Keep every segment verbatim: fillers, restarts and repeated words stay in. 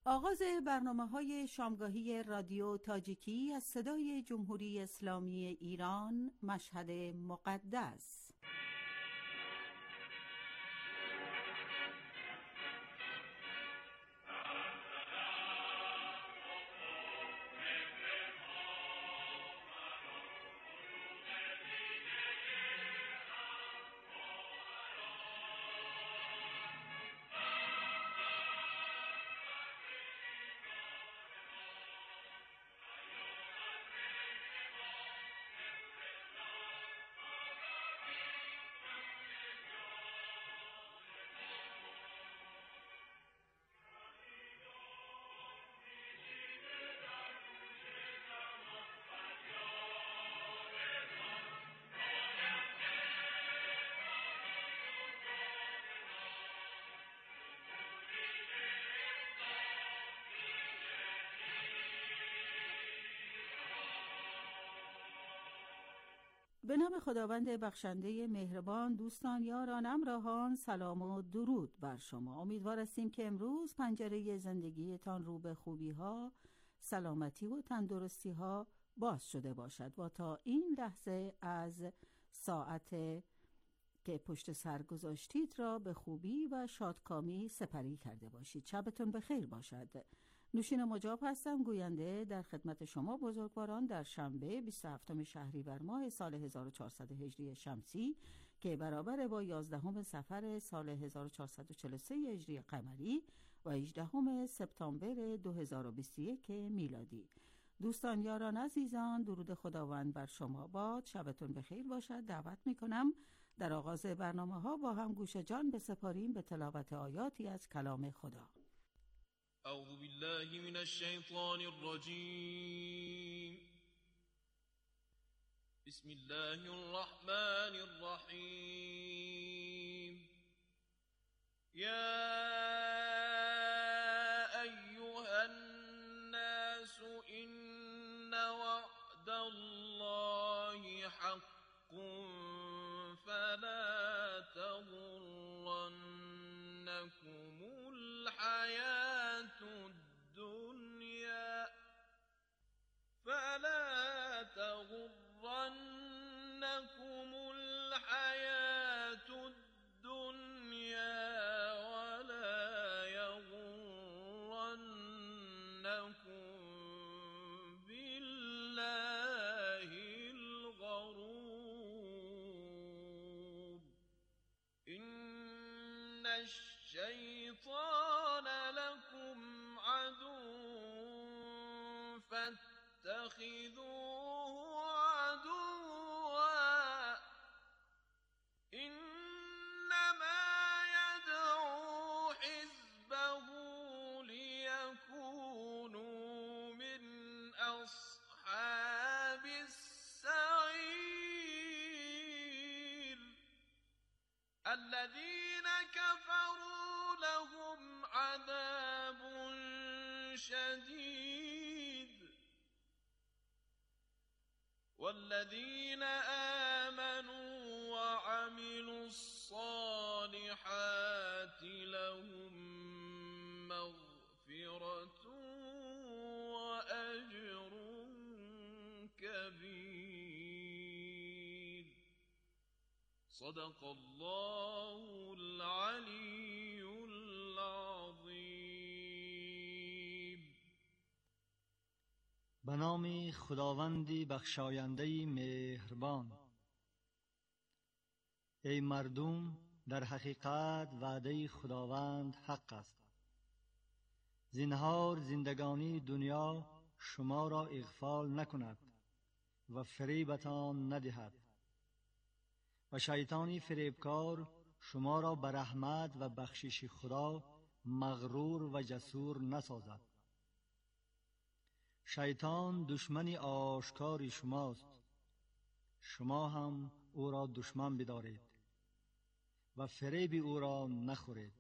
آغاز برنامه‌های شامگاهی رادیو تاجیکی از صدای جمهوری اسلامی ایران، مشهد مقدس. به نام خداوند بخشنده مهربان. دوستان، یاران، همراهان، سلام و درود بر شما. امیدوار هستیم که امروز پنجره زندگیتان رو به خوبی ها، سلامتی و تندرستی ها باز شده باشد و تا این لحظه از ساعت که پشت سر گذاشتید را به خوبی و شادکامی سپری کرده باشید. شبتون بخیر باشد. نوشین مجاب هستم، گوینده در خدمت شما بزرگواران در شنبه بیست و هفتم شهریور ماه سال هزار و چهارصد و هجری شمسی که برابر با یازدهم صفر سال هزار و چهارصد و چهل و سه هجری قمری و هجدهم سپتامبر دو هزار و بیست و یک میلادی. دوستان، یاران عزیزان، درود خداوند بر شما باد. شبتون بخیر باشد. دعوت میکنم در آغاز برنامه ها با هم گوش جان بسپاریم به تلاوت آیاتی از کلام خدا. اعوذ بالله من الشیطان الرجیم. بسم الله الرحمن الرحیم. یا ایها الناس ان وعد الله حق فلا تغرنكم الحياة الدنيا فلا تغرنكم الحياة الدنيا ولا يغرنكم بالله الغرور. إن الشيطان لكم عدو فاتخذوه عدوا إنما يدعو حزبه ليكونوا من أصحاب السعير. الذين كفروا لهم عذاب شديد والذين آمنوا وعملوا الصالحات لهم مغفرة وأجر كبير. صدق الله العلی العظیم. به نام خداوندی بخشاینده مهربان. ای مردم، در حقیقت وعده خداوند حق است. زنهار زندگانی دنیا شما را اغفال نکند و فریبتان ندهد و شیطانی فریبکار شما را به رحمت و بخشش خدا مغرور و جسور نسازد. شیطان دشمن آشکار شماست، شما هم او را دشمن بدارید و فریب او را نخورید.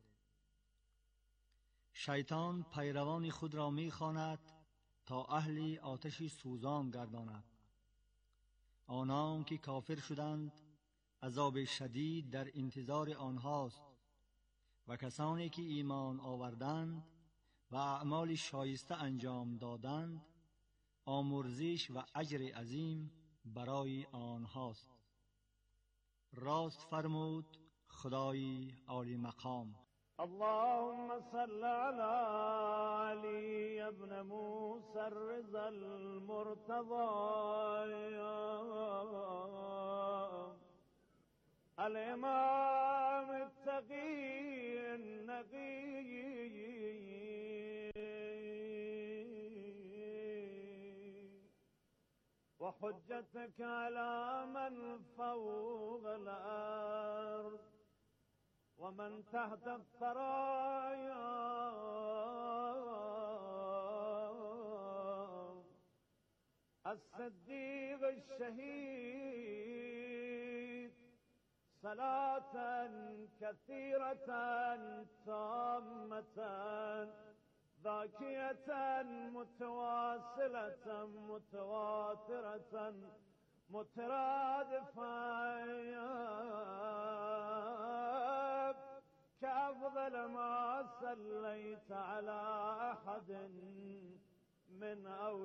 شیطان پیروان خود را می‌خواند تا اهل آتش سوزان گرداند. آنان که کافر شدند عذاب شدید در انتظار آنهاست و کسانی که ایمان آوردند و اعمال شایسته انجام دادند، آمرزش و اجر عظیم برای آنهاست. راست فرمود خدای عالی مقام. اللهم صل على علي ابن موسى الرضا المرتضى الإمام التقي النقي وحجتك على من فوق الأرض ومن تحت الثرايا الصديق الشهيد صلاة كثيرة تامة ذاكية متواصلة متواترة مترادفة كأفضل ما صليت على أحد من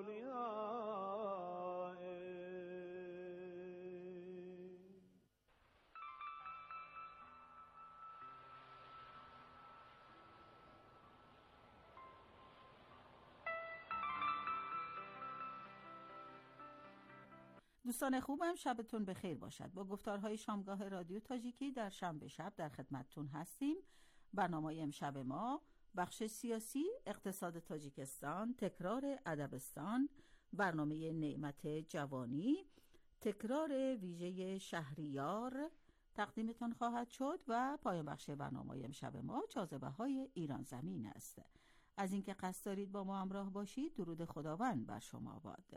أوليائك. دوستان خوبم، شبتون بخیر باشد. با گفتارهای شامگاه رادیو تاجیکی در شنبه شب در خدمتتون هستیم. برنامه امشب ما بخش سیاسی، اقتصاد تاجیکستان، تکرار ادبستان، برنامه نعمت جوانی، تکرار ویژه شهریار تقدیمتان خواهد شد و پایان بخش برنامه امشب ما جاذبه های ایران زمین است. از اینکه قصد دارید با ما همراه باشید، درود خداوند بر شما باد.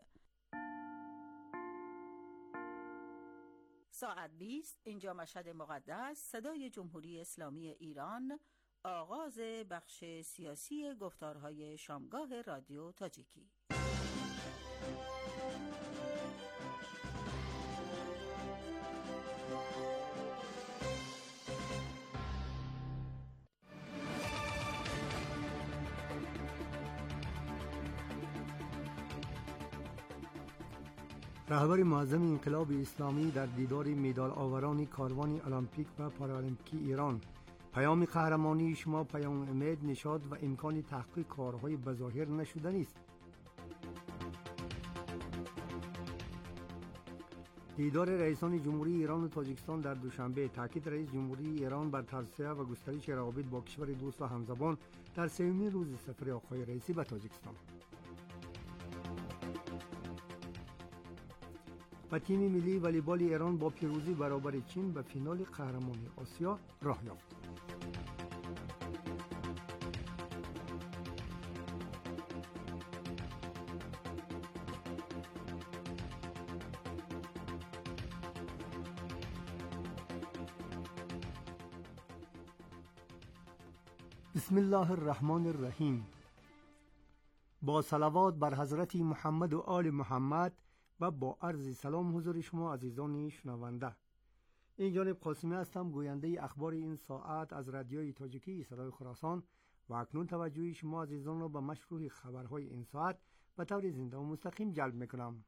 ساعت بیست، اینجا مشهد مقدس، صدای جمهوری اسلامی ایران، آغاز بخش سیاسی گفتارهای شامگاه رادیو تاجیکی. رهبر معظم انقلاب اسلامی در دیدار مدال آوران کاروان المپیک و پارالمپیک ایران: پیام قهرمانی شما پیام امید، نشاط و امکان تحقیق کارهای بظاهر نشدنی است. دیدار رئیسان جمهوری ایران و تاجیکستان در دوشنبه. تاکید رئیس جمهوری ایران بر توسعه و گسترش روابط با کشور دوست و همزبان در سومین روز سفر آقای رئیسی به تاجیکستان. و تیم ملی والیبال ایران با پیروزی برابر چین به فینال قهرمانی آسیا راه یافت. بسم الله الرحمن الرحیم. با صلوات بر حضرت محمد و آل محمد و با عرض سلام حضور شما عزیزان شنونده. این جانب قاسمی هستم، گوینده اخبار این ساعت از رادیوی تاجیکی صدای خراسان، و اکنون توجه شما عزیزان را به مشروع خبرهای این ساعت به طور زنده و مستقیم جلب میکنم.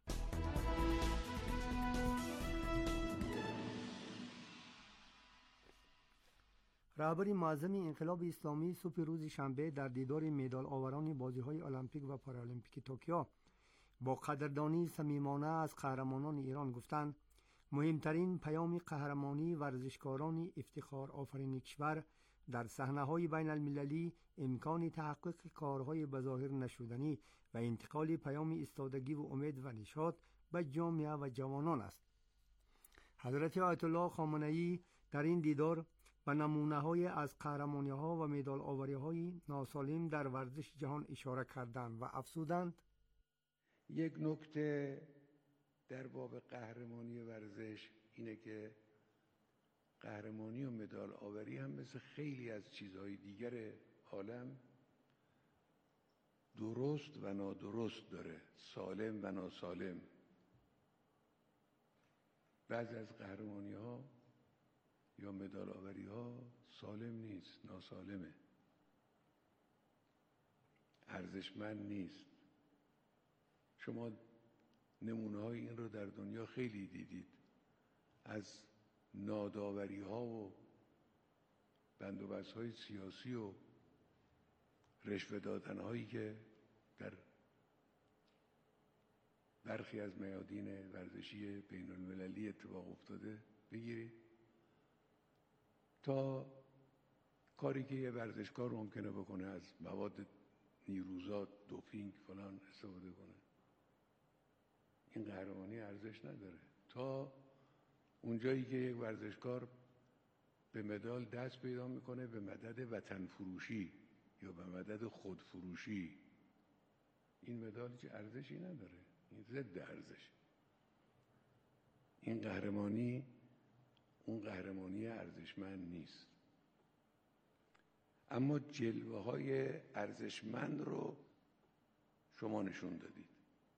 رهبر معظم انقلاب اسلامی صبح روز شنبه در دیدار مدال آوران بازی‌های المپیک و پارالمپیک توکیو با قدردانی صمیمانه از قهرمانان ایران گفتند مهمترین پیام قهرمانی ورزشکاران افتخار آفرین کشور در صحنه‌های بین المللی امکان تحقق کارهای بظاهر نشدنی و انتقال پیام ایستادگی و امید و نشاط به جامعه و جوانان است. حضرت آیت الله خامنه‌ای در این دیدار به نمونه‌های از قهرمانی‌ها و مدال آوری‌های ناسالم در ورزش جهان اشاره کردند و افزودند: یک نکته در باب قهرمانی ورزش اینه که قهرمانی و مدال آوری هم مثل خیلی از چیزهای دیگر عالم درست و نادرست داره، سالم و ناسالم. بعضی از قهرمانی ها یا مدال آوری ها سالم نیست، ناسالمه. ارزشمند نیست. شما نمونه های این رو در دنیا خیلی دیدید، از ناداوری ها و بندوبست های سیاسی و رشوه دادن هایی که در برخی از میادین ورزشی بین المللی اتفاق افتاده بگیرید، تا کاری که یه ورزشکار ممکنه بکنه، از مواد نیروزا، دوپینگ فلان استفاده کنه. این قهرمانی ارزش نداره تا اونجایی که یک ورزشکار به مدال دست پیدا میکنه به مدد وطن فروشی یا به مدد خود فروشی. این مدال چه ارزشی نداره، این ضد ارزش. این قهرمانی اون قهرمانی ارزشمند نیست. اما جلوه های ارزشمند رو شما نشون دادید.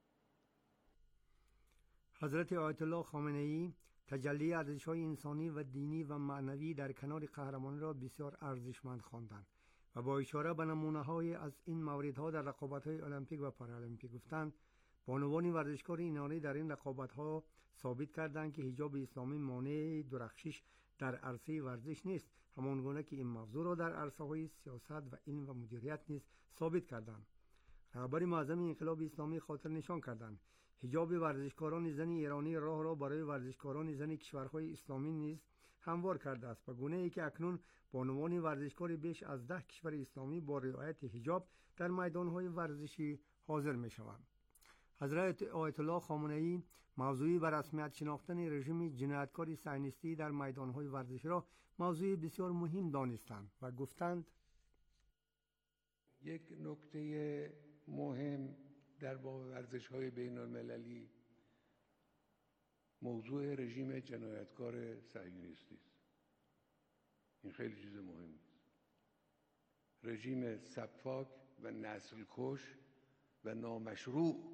حضرت آیت الله خامنه ای تجلی ارزش‌های انسانی و دینی و معنوی در کنار قهرمانی را بسیار ارزشمند خواندند و با اشاره به نمونه‌های از این موردها در رقابت‌های المپیک و پارالمپیک گفتند بانوان ورزشکار ایرانی در این رقابت‌ها ثابت کردند که حجاب اسلامی مانع درخشش در عرصه ورزش نیست، همانگونه که این موضوع را در عرصه‌های سیاست و علم و مدیریت نیز ثابت کردند. رهبر معظم انقلاب اسلامی خاطر نشان کردند حجاب ورزشکاران زن ایرانی راه را برای ورزشکاران زن کشورهای اسلامی نیز هموار کرده است، به گونه‌ای که اکنون بانوان ورزشکار بیش از ده کشور اسلامی با رعایت حجاب در میدان‌های ورزشی حاضر می‌شوند. حضرت آیت الله خامنه ای موضوعی بر رسمیت شناختن رژیم جنایتکار صهیونیستی در میدان‌های ورزشی را موضوع بسیار مهم دانستند و گفتند یک نکته مهم در باب ورزش‌های بین المللی موضوع رژیم جنایتکار صهیونیستی است. این خیلی چیز مهمی است. رژیم سفاک و نسل کش و نامشروع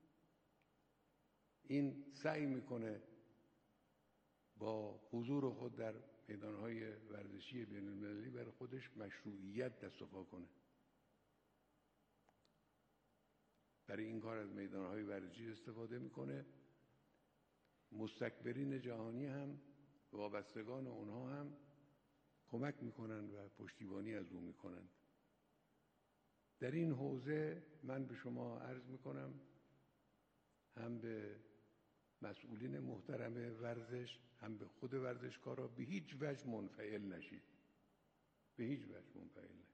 این سعی میکنه با حضور خود در میدان‌های ورزشی بین المللی برای خودش مشروعیت دست و پا کنه. برای این کار از میدان‌های ورزشی استفاده میکنه. مستکبرین جهانی هم وابستگان اونها هم کمک میکنن و پشتیبانی از او میکنند. در این حوزه من به شما عرض میکنم، هم به مسئولین محترم ورزش هم به خود ورزشکارا، به هیچ وجه منفعل نشید. به هیچ وجه منفعل نشید.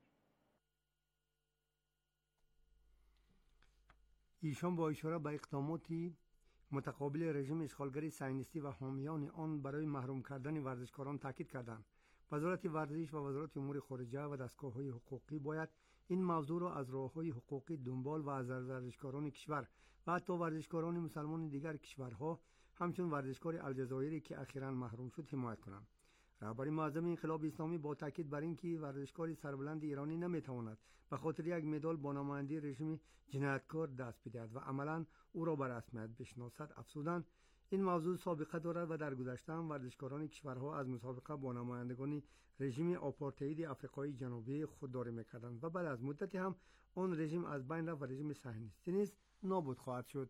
ایشان با اشاره به اقداماتی متقابل رژیم اشغالگری صهیونیستی و حامیان آن برای محروم کردن ورزشکاران تاکید کردند. وزارت ورزش و وزارت امور خارجه و دستگاه‌های حقوقی باید این موضوع را از راه‌های حقوقی دنبال و از ورزشکاران کشور و حتی ورزشکاران مسلمان دیگر کشورها همچون ورزشکار الجزایری که اخیراً محروم شد حمایت کنند. رهبر معظم انقلاب اسلامی با تاکید بر اینکه ورزشکار سربلند ایرانی نمیتواند به خاطر یک مدال با نمایندگی رژیم جنایتکار دست بدهد و عملاً او را به رسمیت بشناسد افزودند این موضوع سابقه دارد و در گذشته هم ورزشکاران کشورها از مسابقه با نمایندگان رژیم آپارتاید آفریقای جنوبی خودداری میکردند و بعد از مدتی هم آن رژیم از بین رفت و رژیم صهیونیستی نیز نابود خواهد شد.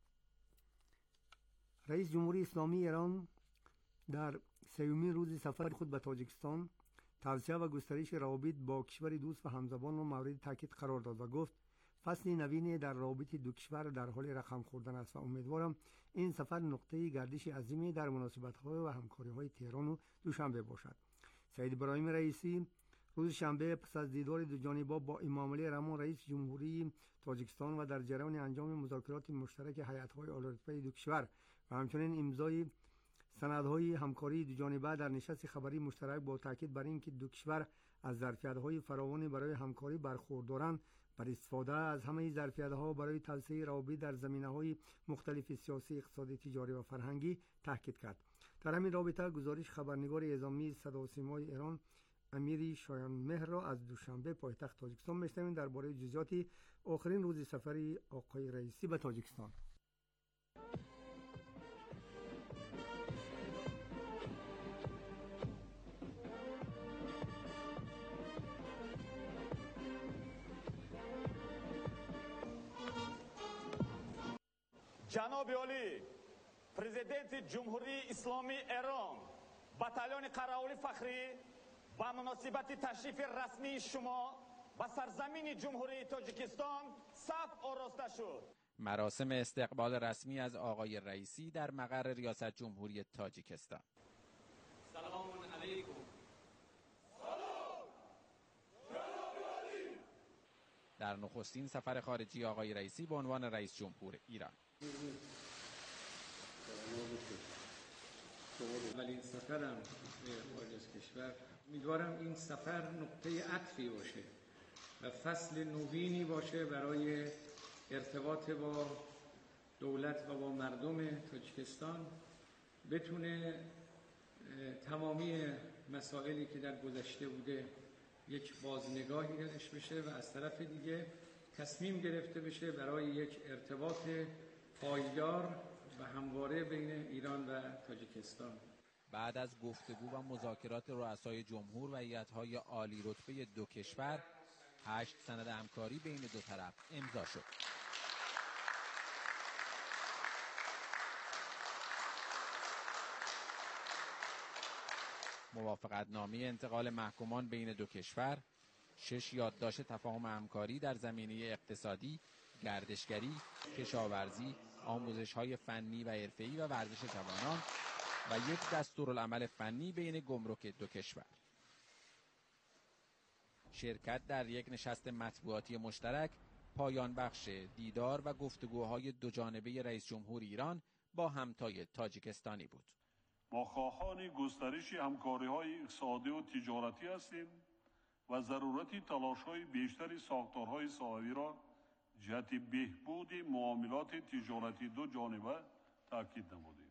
رئیس جمهوری اسلامی ایران در سیومین روز سفر خود به تاجیکستان توسعه و گسترش روابط با کشور دوست و همزبان را مورد تاکید قرار داد و گفت فصل نوین در روابط دو کشور در حال رقم خوردن است و امیدوارم این سفر نقطه گردش عظیمی در مناسبت‌های و همکاری‌های تهران و دوشنبه باشد. سید ابراهیم رئیسی روز شنبه پس از دیدار دو جانبه با امام علی رحمان رئیس جمهوری تاجیکستان و در جریان انجام مذاکرات مشترک هیئت‌های اعلی‌رتبه دو کشور و همچنین امضای سندهای همکاری دو جانبه در نشست خبری مشترک با تاکید بر اینکه دو کشور از ظرفیت‌های فراوانی برای همکاری برخوردارند بر استفاده از همه ظرفیت‌ها برای توسعه روابط در زمینه‌های مختلف سیاسی، اقتصادی، تجاری و فرهنگی تاکید کرد. در همین رابطه گزارش خبرنگار اعزامی صدا و سیمای ایران امیر شایان مهر را از دوشنبه پایتخت تاجیکستان می‌شنویم درباره جزئیات آخرین روز سفری آقای رئیسی به تاجیکستان. جناب عالی پرزیدنت جمهوری اسلامی ایران بتالون قراولی فخری با مناسبت تشریف رسمی شما و سرزمین جمهوری تاجیکستان صف آراسته شد. مراسم استقبال رسمی از آقای رئیسی در مقر ریاست جمهوری تاجیکستان. سلام علیکم. در نخستین سفر خارجی آقای رئیسی به عنوان رئیس جمهور ایران. اولین سفرم به خارج از کشور، امیدوارم این سفر نقطه عطفی باشه و فصل نوینی باشه برای ارتباط با دولت و با مردم تاجیکستان، بتونه تمامی مسائلی که در گذشته بوده یک بازنگاهی درش بشه و از طرف دیگه تصمیم گرفته بشه برای یک ارتباط پایدار و همواره بین ایران و تاجیکستان. بعد از گفتگو و مذاکرات رؤسای جمهور و هیئت‌های عالی رتبه دو کشور، هشت سند همکاری بین دو طرف امضا شد. موافقتنامه انتقال محکومان بین دو کشور، شش یادداشت تفاهم همکاری در زمینه اقتصادی، گردشگری، کشاورزی، آموزش‌های فنی و حرفه‌ای و ورزش جوانان و یک دستورالعمل فنی بین گمرک دو کشور. شرکت در یک نشست مطبوعاتی مشترک پایان بخش دیدار و گفتگوهای دوجانبه رئیس جمهور ایران با همتای تاجیکستانی بود. ما خواهان گسترش همکاری‌های اقتصادی و تجارتی هستیم و ضرورت تلاش‌های بیشتر ساختارهای ساحوی را جهت بهبود معاملات تجارتی دو جانبه تاکید نمودیم.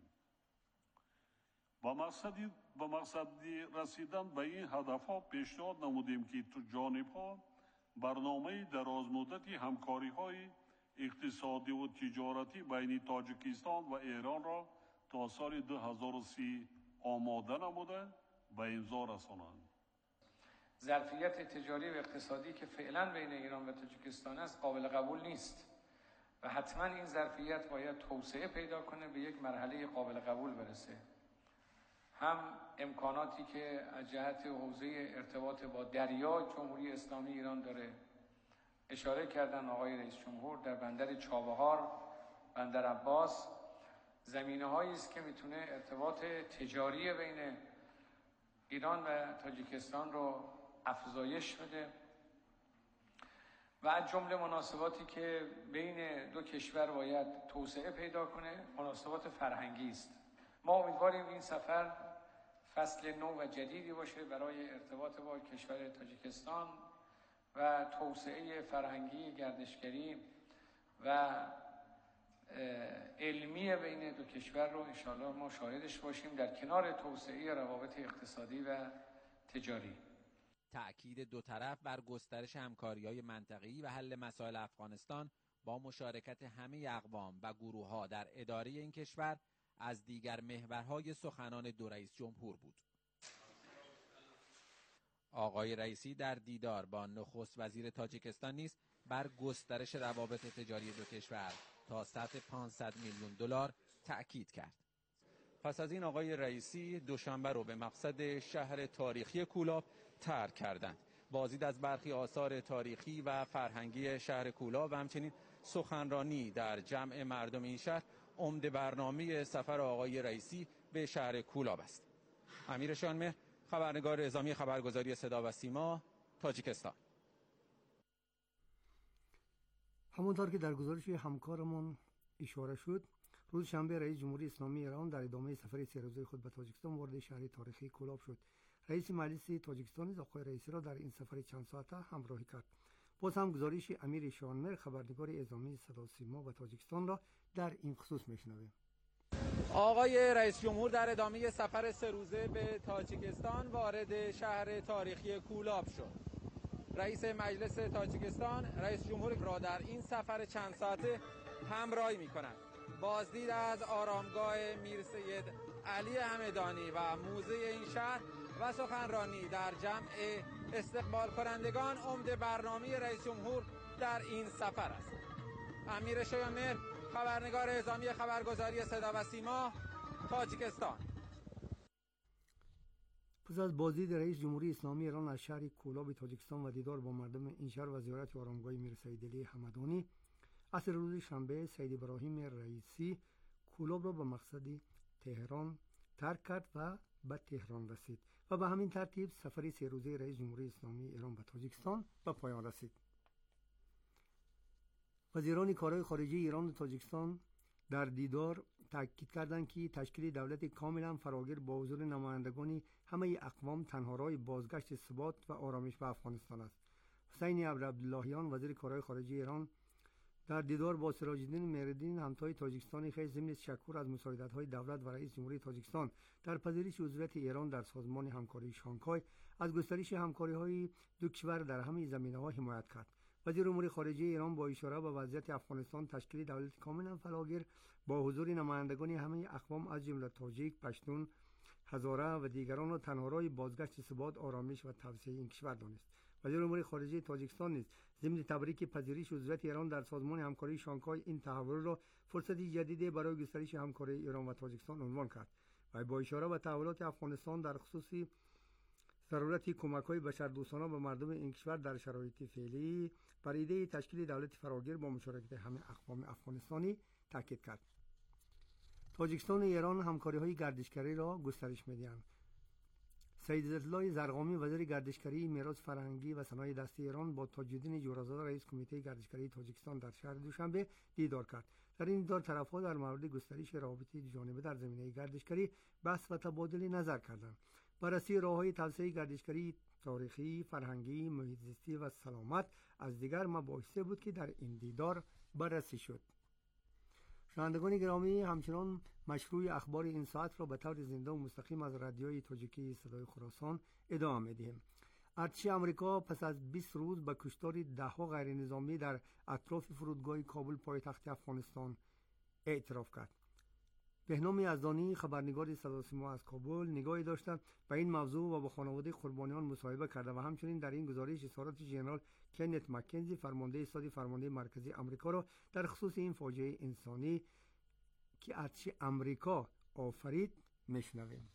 با مقصد با مقصد رسیدن به این هدف‌ها پیشنهاد نمودیم که تو جانب‌ها برنامه درازمدتی همکاری‌های اقتصادی و تجارتی بین تاجیکستان و ایران را تا سال دو هزار و سی آماده نموده به امضا رسانند. ظرفیت تجاری و اقتصادی که فعلا بین ایران و تاجیکستان است قابل قبول نیست و حتما این ظرفیت باید توسعه پیدا کنه، به یک مرحله قابل قبول برسه. هم امکاناتی که از جهت حوزه ارتباط با دریا جمهوری اسلامی ایران داره، اشاره کردن آقای رئیس جمهور در بندر چابهار، بندر عباس، زمینه هایی است که میتونه ارتباط تجاری بین ایران و تاجیکستان رو افزایش بده و از جمله مناسباتی که بین دو کشور باید توسعه پیدا کنه مناسبات فرهنگی است. ما امیدواریم این سفر فصل نو و جدیدی باشه برای ارتباط با کشور تاجیکستان و توسعه فرهنگی، گردشگری و علمی بین دو کشور رو انشاءالله ما شاهدش باشیم در کنار توسعه روابط اقتصادی و تجاری. تأکید دو طرف بر گسترش همکاری‌های منطقه‌ای و حل مسائل افغانستان با مشارکت همه اقوام و گروه‌ها در اداره این کشور از دیگر محورهای سخنان دو رئیس جمهور بود. آقای رئیسی در دیدار با نخست وزیر تاجیکستان نیز بر گسترش روابط تجاری دو کشور تا سطح پانصد میلیون دلار تأکید کرد. پس از این آقای رئیسی دوشنبه رو به مقصد شهر تاریخی کولاب ترک کردند. بازدید از برخی آثار تاریخی و فرهنگی شهر کولاب و همچنین سخنرانی در جمع مردم این شهر عمده برنامه سفر آقای رئیسی به شهر کولاب است. امیر شانمهر، خبرنگار اعزامی خبرگزاری صدا و سیما، تاجیکستان. همونطور که در گزارش همکارمون اشاره شد، روز شنبه رئیس جمهوری اسلامی ایران در ادامه سفر سه روزه خود به تاجیکستان وارد شهر تاریخی کولاب شد. رئیس مجلس تاجیکستان نیز آقای رئیسی را در این سفر چند ساعته همراهی کرد. باز هم گزارش امیر شانمهر، خبرنگار اعزامی صدا و سیما و تاجیکستان را در این خصوص میشنویم. آقای رئیس جمهور در ادامه سفر سه روزه به تاجیکستان وارد شهر تاریخی کولاب شد. رئیس مجلس تاجیکستان رئیس جمهور را در این سفر چند ساعته همراهی می‌کند. بازدید از آرامگاه میر سید علی همدانی و موزه این شهر و سخنرانی در جمع استقبال کنندگان عمده برنامه رئیس جمهور در این سفر است. امیر شایانمهر، خبرنگار اعزامی خبرگزاری صدا و سیما، تاجیکستان. پس از بازدید رئیس جمهوری اسلامی ایران از شهر کولاب تاجیکستان و دیدار با مردم این شهر و زیارت آرامگاه میر سید علی حمدانی، عصر روز شنبه سید ابراهیم رئیسی کولاب را به مقصد تهران ترک کرد و به تهران رسید و به همین ترتیب سفر سه روزه رئیس جمهوری اسلامی ایران به تاجیکستان به پایان رسید. وزیران کارهای خارجه ایران و تاجیکستان در دیدار تاکید کردند که تشکیل دولت کاملا فراگیر با حضور نمایندگان همه اقوام تنها راه بازگشت ثبات و آرامش به افغانستان است. حسین عبداللهیان وزیر کارهای خارجه ایران در دیدار با سراج الدین مهرالدین همتای تاجیکستانی خیلی ضمن تشکر از مساعدت‌های دولت و رئیس جمهوری تاجیکستان در پذیرش عضویت ایران در سازمان همکاری شانگهای از گسترش همکاری‌های دو کشور در همه زمینه‌ها حمایت کرد. وزیر امور خارجه ایران با اشاره به وضعیت افغانستان تشکیل دولت کاملا فراگیر با حضور نمایندگان همه اقوام از جمله تاجیک، پشتون، هزاره و دیگران را تنها راه بازگشت ثبات، آرامش و توسعه این کشور دانست. وزیر امور خارجه تاجیکستان نیز ضمن تبریک پذیرش عضویت ایران در سازمان همکاری شانگهای این تحول را فرصتی جدید برای گسترش همکاری ایران و تاجیکستان عنوان کرد و با اشاره به تحولات افغانستان در خصوص ضرورت کمک‌های بشردوستانه به مردم این کشور در شرایط فعلی بر ایده تشکیل دولت فراگیر با مشارکت همه اقوام افغانستانی تاکید کرد. تاجیکستان و ایران همکاری‌های گردشگری را گسترش می‌دهند. سید عزت‌الله زرقامی وزیر گردشگری، میراث فرهنگی و صنایع دستی ایران با تاج الدین جورزاده رئیس کمیته گردشگری تاجیکستان در شهر دوشنبه دیدار کرد. در این دیدار طرف‌ها در مورد گسترش روابط دوجانبه در زمینه گردشگری بحث و تبادل نظر کردند. بررسی راه‌های توسعه گردشگری تاریخی، فرهنگی، محیط زیستی و سلامت از دیگر مباحث بود که در این دیدار بررسی شد. شنوندگان گرامی، همچنان مشروع اخبار این ساعت را به طور زنده و مستقیم از رادیوی تاجیکی صدای خراسان ادامه می‌دهیم. ارتش آمریکا پس از بیست روز به کشتار ده‌ها غیر نظامی در اطراف فرودگاه کابل پایتخت افغانستان اعتراف کرد. بهنام یزدانی خبرنگار صدا و سیما از کابل نگاهی داشته به این موضوع و با خانواده قربانیان مصاحبه کرده و همچنین در این گزارش اظهارات ژنرال کنت مکنزی فرمانده استادی فرمانده مرکزی آمریکا را در خصوص این فاجعه انسانی که ارتش آمریکا آفرید میشنویم.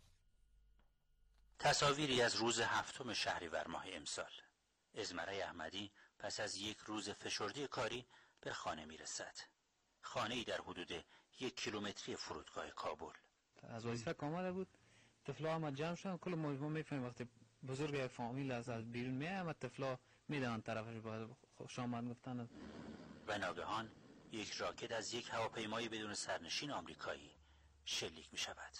تصاویری از روز هفتم شهریور ماه امسال. ازمره احمدی پس از یک روز فشرده کاری به خانه میرسد. خانه‌ای در حدود یک کیلومتری فرودگاه کابل. از وظیفه کامل بود. طفلا هم جمع شدن. کل ما میفهمیم وقتی بزرگ یک فامیل از از بیرون میاد طفلا میدن طرفش باید خوش آمد گفتن. و ناگهان یک راکت از یک هواپیمای بدون سرنشین آمریکایی شلیک می شود.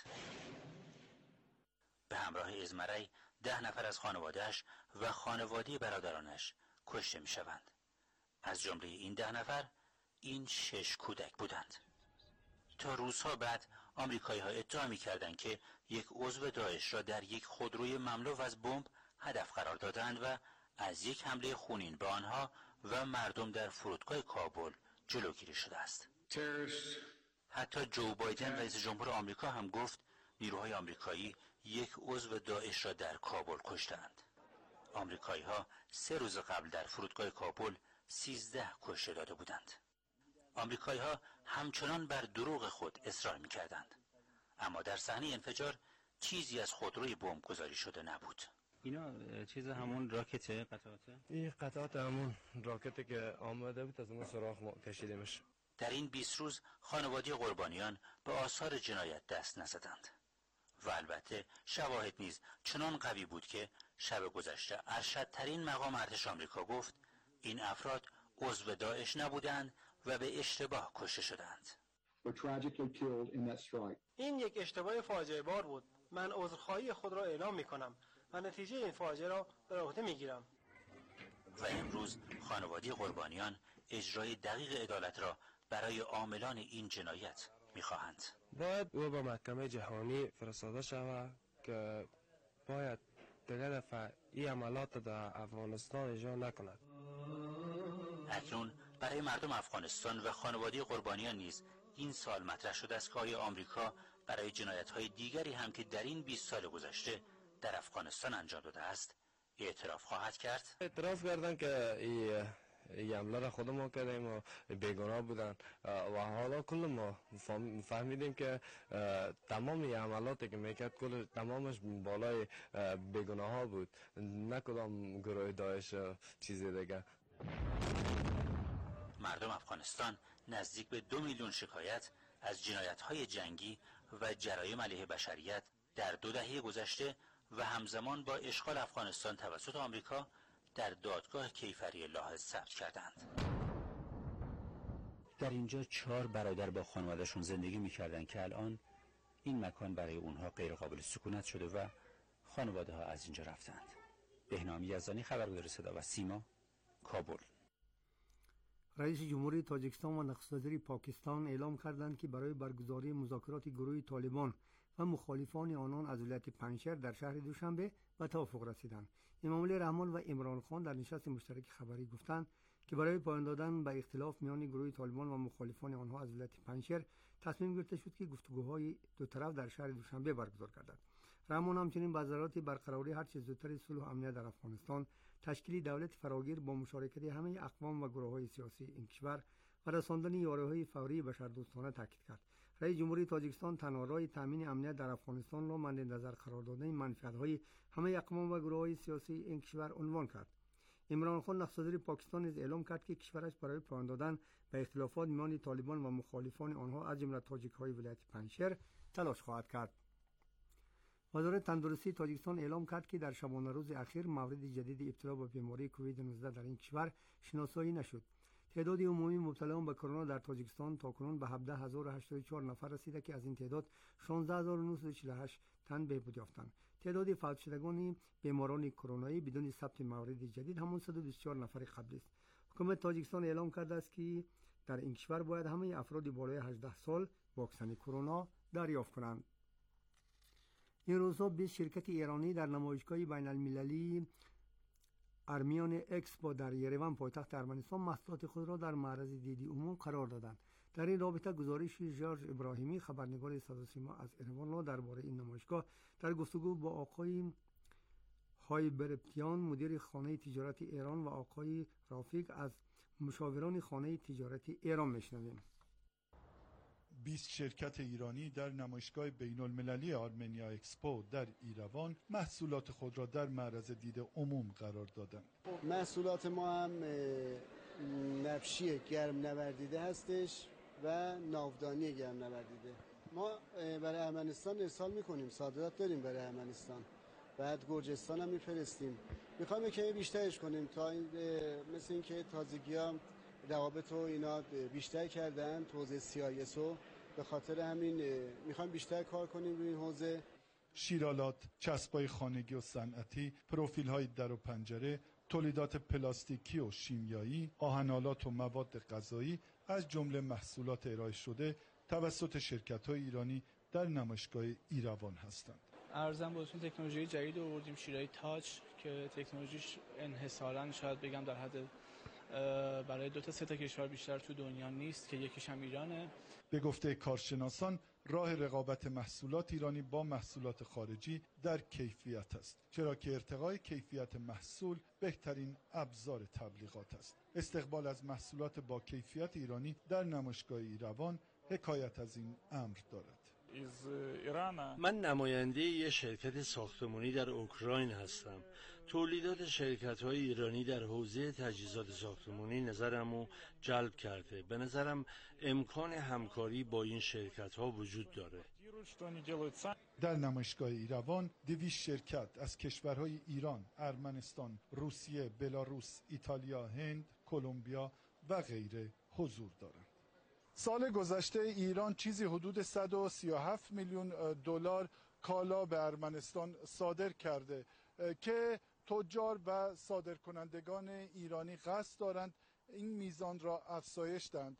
به همراه ازمره ده نفر از خانوادهش و خانواده برادرانش کشته می شوند. از جمله این ده نفر این شش کودک بودند. تا روزها بعد آمریکایی ها ادعا می کردند که یک عضو داعش را در یک خودروی مملو از بمب هدف قرار دادند و از یک حمله خونین به آنها و مردم در فرودگاه کابل جلوگیری شده است. حتی جو بایدن رئیس جمهور آمریکا هم گفت نیروهای آمریکایی یک عضو داعش را در کابل کشتند. آمریکایی ها سه روز قبل در فرودگاه کابل سیزده کشته داده بودند. آمریکایی ها همچنان بر دروغ خود اصرار می کردند. اما در صحنه انفجار چیزی از خودروی بمب گذاری شده نبود. اینا چیز همون راکته قطعاته؟ این قطعات همون راکته که آمده بود از اون سراخ ما کشیدیمش. در این بیست روز خانواده قربانیان به آثار جنایت دست نزدند. و البته شواهد نیز چنان قوی بود که شب گذشته ارشدترین مقام ارتش آمریکا گفت این افراد عضو داعش نبودند و به اشتباه کشته شدند. این یک اشتباه فاجعه بار بود. من عذرخواهی خود را اعلام می کنم و نتیجه این فاجعه را به عهده می گیرم. و امروز خانواده قربانیان اجرای دقیق عدالت را برای عاملان این جنایت می خواهند. باید او به محکمه جهانی فرستاده شود که باید دیگر دفعه این عملات در افغانستان اجرا نکند. اکنون برای مردم افغانستان و خانواده قربانیان نیز این سال مطرح شده است که آیا آمریکا برای جنایت‌های دیگری هم که در این بیست سال گذشته در افغانستان انجام داده است اعتراف خواهد کرد؟ اعتراف کردن که این حمله را خود ما کردیم و بیگناه بودن و حالا کل ما فهمیدیم که تمام این عملاتی که میکرد کل تمامش بالای بیگناه ها بود، نه کدام گروه داعش چیزی دیگه. مردم افغانستان نزدیک به دو میلیون شکایت از جنایت‌های جنگی و جرایم علیه بشریت در دو دهه گذشته و همزمان با اشغال افغانستان توسط آمریکا در دادگاه کیفری لاهه ثبت کردند. در اینجا چهار برادر با خانوادهشون زندگی می‌کردند که الان این مکان برای اونها غیر قابل سکونت شده و خانواده ها از اینجا رفتند. بهنام یزدانی، خبرگزار صدا و سیما، کابل. رئیس جمهوری تاجیکستان و نخست وزیر پاکستان اعلام کردند که برای برگزاری مذاکرات گروه طالبان و مخالفان آنان از ولایت پنجشیر در شهر دوشنبه به توافق رسیدند. امامعلی رحمان و عمران خان در نشست مشترک خبری گفتند که برای پایان دادن به اختلاف میان گروه طالبان و مخالفان آنها از ولایت پنجشیر تصمیم گرفته شد که گفتگوهای دو طرف در شهر دوشنبه برگزار گردد. رحمان همچنین به ضرورت برقراری هر چه زودتر صلح و امنیت در افغانستان، تشکیل دولت فراگیر با مشارکت همه اقوام و گروه‌های سیاسی این کشور و رساندن یاری‌های فوری بشردوستانه تاکید کرد. رئیس جمهوری تاجیکستان تنها راه تامین امنیت در افغانستان را مد نظر قرار دادن منفعت‌های همه اقوام و گروه‌های سیاسی این کشور عنوان کرد. عمران خان نخست وزیر پاکستان نیز اعلام کرد که کشورش برای پایان دادن به اختلافات میان طالبان و مخالفان آنها از جمله تاجیک‌های ولایت پنجشیر تلاش خواهد کرد. وزارت تندرستی تاجیکستان اعلام کرد که در شبانه روز اخیر مورد جدید ابتلا به بیماری کووید نوزده در این کشور شناسایی نشد. تعداد عمومی مبتلایان به کرونا در تاجیکستان تاکنون به هفده هزار و هشتاد و چهار نفر رسیده که از این تعداد شانزده هزار و نهصد و چهل و هشت تن بهبود یافتند. تعداد فوت شدگان بیماران کرونایی بدون ثبت موارد جدید همون صد و بیست و چهار نفر قبلی است. حکومت تاجیکستان اعلام کرده است که در این کشور باید همه افراد بالای هجده سال واکسن کرونا دریافت کنند. این روزها بیست شرکت ایرانی در نمایشگاه بین المللی ارمیان اکسپو در یریوان پایتخت ارمنستان محصولات خود را در معرض دید عموم قرار دادند. در این رابطه گزارش ژورژ ابراهیمی خبرنگار صدا و سیما از اریوان را درباره این نمایشگاه در گفتگو با آقای هایبرپتیان مدیر خانه تجارت ایران و آقای رافیق از مشاوران خانه تجارت ایران میشنویم. بیست شرکت ایرانی در نمایشگاه بین المللی آرمنیا اکسپو در ایروان محصولات خود را در معرض دید عموم قرار دادند. محصولات ما هم نبشی گرم نوردیده هستش و ناودانی گرم نوردیده. ما برای ارمنستان ارسال میکنیم، صادرات داریم برای ارمنستان، بعد گرجستان هم میفرستیم. میخوایم یکمی بیشترش کنیم تا این مثل اینکه تازگی‌ها روابط و اینا بیشتر کردن، حوزه سی آی اس رو، به خاطر همین میخوایم بیشتر کار کنیم روی این حوزه. شیرالات، چسبای خانگی و صنعتی، پروفیل‌های در و پنجره، تولیدات پلاستیکی و شیمیایی، آهن‌آلات و مواد غذایی از جمله محصولات ارائه شده توسط شرکت‌های ایرانی در نمایشگاه ایروان هستند. ارزم بهتون تکنولوژی جدید آوردیم، شیرای تاچ که تکنولوژیش انحصاراً شاید بگم در حد برای دو تا سه تا کشور بیشتر تو دنیا نیست که یکیش هم ایرانه. به گفته کارشناسان راه رقابت محصولات ایرانی با محصولات خارجی در کیفیت است، چرا که ارتقای کیفیت محصول بهترین ابزار تبلیغات است. استقبال از محصولات با کیفیت ایرانی در نمایشگاه ایروان حکایت از این امر دارد. من نماینده یک شرکت ساختمانی در اوکراین هستم. تولیدات شرکت‌های ایرانی در حوزه تجهیزات ساختمانی نظرمو جلب کرده. به نظرم امکان همکاری با این شرکت‌ها وجود داره. در نمایشگاه ایروان دویست شرکت از کشورهای ایران، ارمنستان، روسیه، بلاروس، ایتالیا، هند، کلمبیا و غیره حضور دارند. سال گذشته ایران چیزی حدود صد و سی و هفت میلیون دلار کالا به ارمنستان صادر کرده که تجار و صادرکنندگان ایرانی قصد دارند این میزان را افزایش دهند.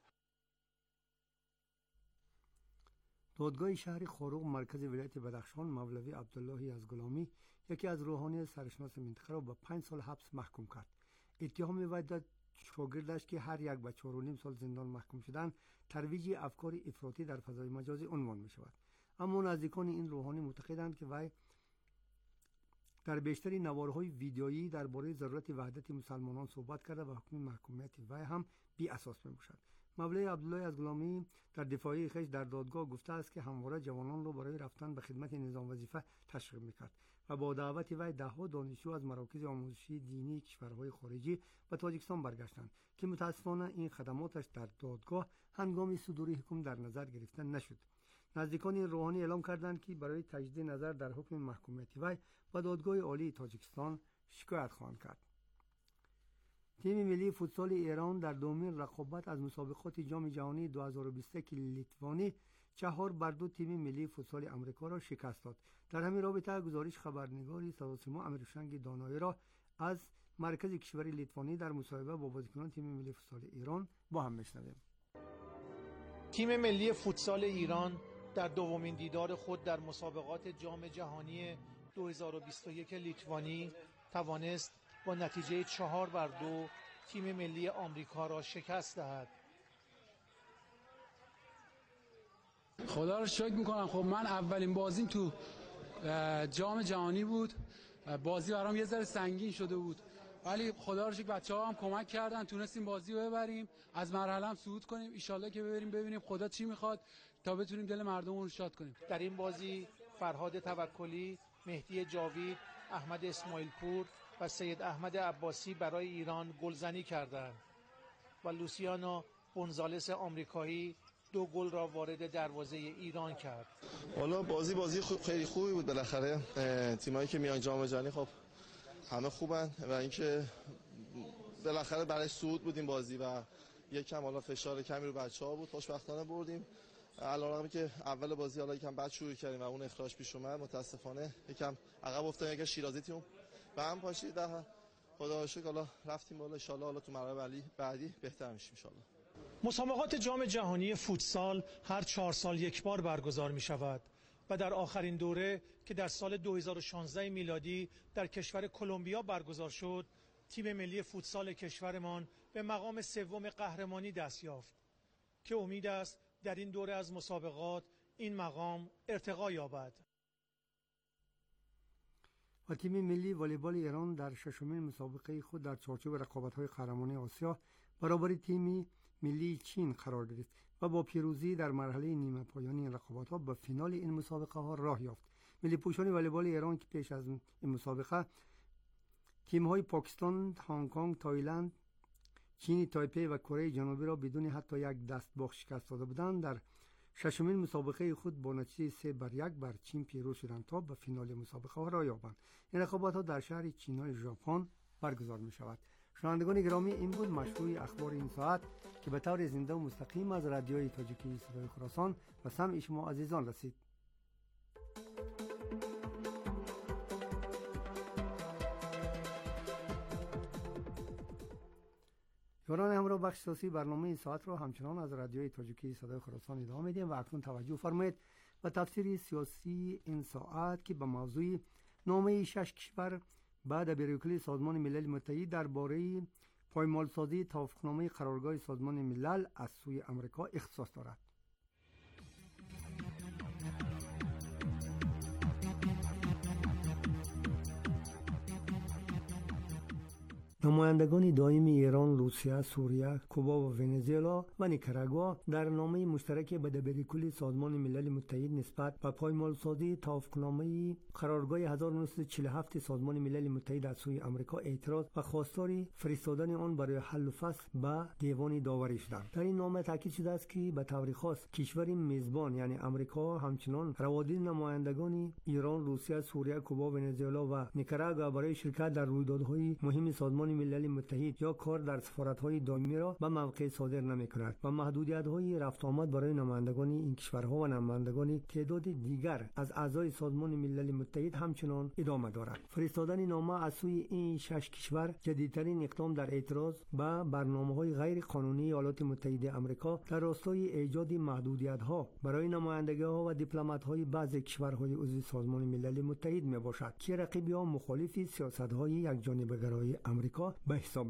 دادگاه شهر خاروق مرکز ولایت بدخشان مولوی عبداللهی از غلامی یکی از روحانی سرشناس منطقه را به پنج سال حبس محکوم کرد. اتهام وی در شاگردش که هر یک به چهار و نیم سال زندان محکوم شدن ترویج افکار افراطی در فضای مجازی عنوان می شود. اما نزدیکان این روحانی معتقدند که وی در بیشتری نوارهای ویدیویی درباره ضرورت وحدت مسلمانان صحبت کرده و حکم محکومیت وی هم بی اساس میباشد. مولوی عبدالله از غلامی در دفاعی خیش در دادگاه گفته است که همواره جوانان را برای رفتن به خدمت نظام وظیفه تشویق میکرد و با دعوت وی دهها دانشجو از مراکز آموزشی دینی کشورهای خارجی به تاجیکستان برگشتند که متاسفانه این خدماتش در دادگاه هنگام صدور حکم در نظر گرفته نشد. نزدیکان روحانی اعلام کردند که برای تجدید نظر در حکم محکومیت وی به دادگاه عالی تاجیکستان شکایت خواهند کرد. تیم ملی فوتسال ایران در دومین رقابت از مسابقات جام جهانی دو هزار و بیست و یک لیتوانی چهار بر دو تیم ملی فوتسال آمریکا را شکست داد. در همین رابطه گزارش خبرنگاری صداسیما امیرشنگ دانایی را از مرکز کشوری لیتوانی در مصاحبه با بازیکنان تیم ملی فوتسال ایران با هم میشنویم. تیم ملی فوتسال ایران در دومین دیدار خود در مسابقات جام جهانی دو هزار و بیست و یک لیتوانی توانست با نتیجه چهار بر دو تیم ملی آمریکا را شکست دهد. خدا رو شکر میکنم. خب من اولین بازیم تو جام جهانی بود، بازی برام یه ذره سنگین شده بود، ولی خدا رو شکر بچه‌ها هم کمک کردن تونستیم بازی رو ببریم، از مرحله هم صعود کنیم. ان شاءالله که ببریم ببینیم خدا چی میخواد تا بتونیم دل مردم رو شاد کنیم. در این بازی فرهاد توکلی، مهدی جاوید، احمد اسماعیل پور و سید احمد عباسی برای ایران گلزنی کردند و لوسیانو گونزالس آمریکایی دو گل را وارد دروازه ایران کرد. والا بازی بازی خوب، خیلی خوبی بود. بالاخره تیمایی که میان جام جهانی خب همه خوبن و اینکه بالاخره برای صعود بودیم بازی و یکم حالا فشار کمی رو بچه‌ها بود. خوشبختانه بردیم. علیرغم که اول بازی حالا یکم بد شروع کردیم و اون اخراج پیش اومد، متاسفانه یکم عقب افتادیم. یک شیرازی تیم و هم پاشید. در خدا رو شکر حالا رفتیم بالا. ان شاءالله حالا تو مرحله بعدی بهتر میشیم ان شاءالله. مسابقات جام جهانی فوتسال هر چهار سال یک بار برگزار می شود و در آخرین دوره که در سال دو هزار و شانزده میلادی در کشور کلمبیا برگزار شد، تیم ملی فوتسال کشورمان به مقام سوم قهرمانی دست یافت که امید است در این دوره از مسابقات این مقام ارتقا یابد. و تیم ملی والیبال ایران در ششمین مسابقه خود در چارچوب رقابت‌های قهرمانی آسیا برابر تیم ملی چین قرار گرفت و با پیروزی در مرحله نیمه پایانی این رقابت‌ها به فینال این مسابقه ها راه یافت. ملی پوشان والیبال ایران که پیش از این مسابقه تیم‌های پاکستان، هنگ کنگ، تایلند، چین تایپی و کره جنوبی را بدون حتی یک دستباخت شکست داده بودند، در ششمین مسابقه خود با نتیجه سه بر یک بر چین پیروز شدند تا به فینال مسابقه ها راه یابند. این رقابت‌ها در شهر چینای ژاپن برگزار می‌شود. شنوندگان گرامی، این بود مشروع اخبار این ساعت که به طور زنده و مستقیم از رادیوی تاجیکی صدای خراسان و سمع شما عزیزان رسید. یاران همراه بخش سیاسی برنامه این ساعت را همچنان از رادیوی تاجیکی صدای خراسان ادامه میدیم و اکنون توجه فرمایید به تفسیر سیاسی این ساعت که به موضوع نامه شش کشور بعد بیروکلی سازمان ملل متحد درباره پایمالسازی توافقنامه قرارگاه سازمان ملل از سوی آمریکا اختصاص دارد. نمایندگان دائمی ایران، روسیه، سوریه، کوبا و ونزوئلا و نیکاراگوا در نامه مشترک به دبیرکل سازمان ملل متحد نسبت به پایمالسازی توافقنامه قرارگاه هزار و نهصد و چهل و هفت سازمان ملل متحد از سوی آمریکا اعتراض و خواستار فرستادن آن برای حل و فصل به دیوان داوری شدند. در این نامه تاکید شده است که به طور خاص کشور میزبان یعنی آمریکا همچنان روادید نمایندگان ایران، روسیه، سوریه، کوبا، ونزوئلا و نیکاراگوا برای شرکت در رویدادهای مهم سازمان ملل متحد یا کار در سفارت‌های دائمی را به موقع صادر نمی‌کند و محدودیت‌های رفت آمد برای نمایندگان این کشورها و نمایندگان تعداد دیگر از اعضای سازمان ملل متحد همچنان ادامه دارد. فرستادن نامه از سوی این شش کشور جدیدترین اقدام در اعتراض به برنامه‌های غیر قانونی ایالات متحده آمریکا در راستای ایجاد محدودیت‌ها برای نمایندگی‌ها و دیپلمات‌های بعضی کشورهای عضو سازمان ملل متحد میباشد که رقیبان مخالف سیاست‌های یکجانبه‌گرای آمریکا به حساب می‌آیند.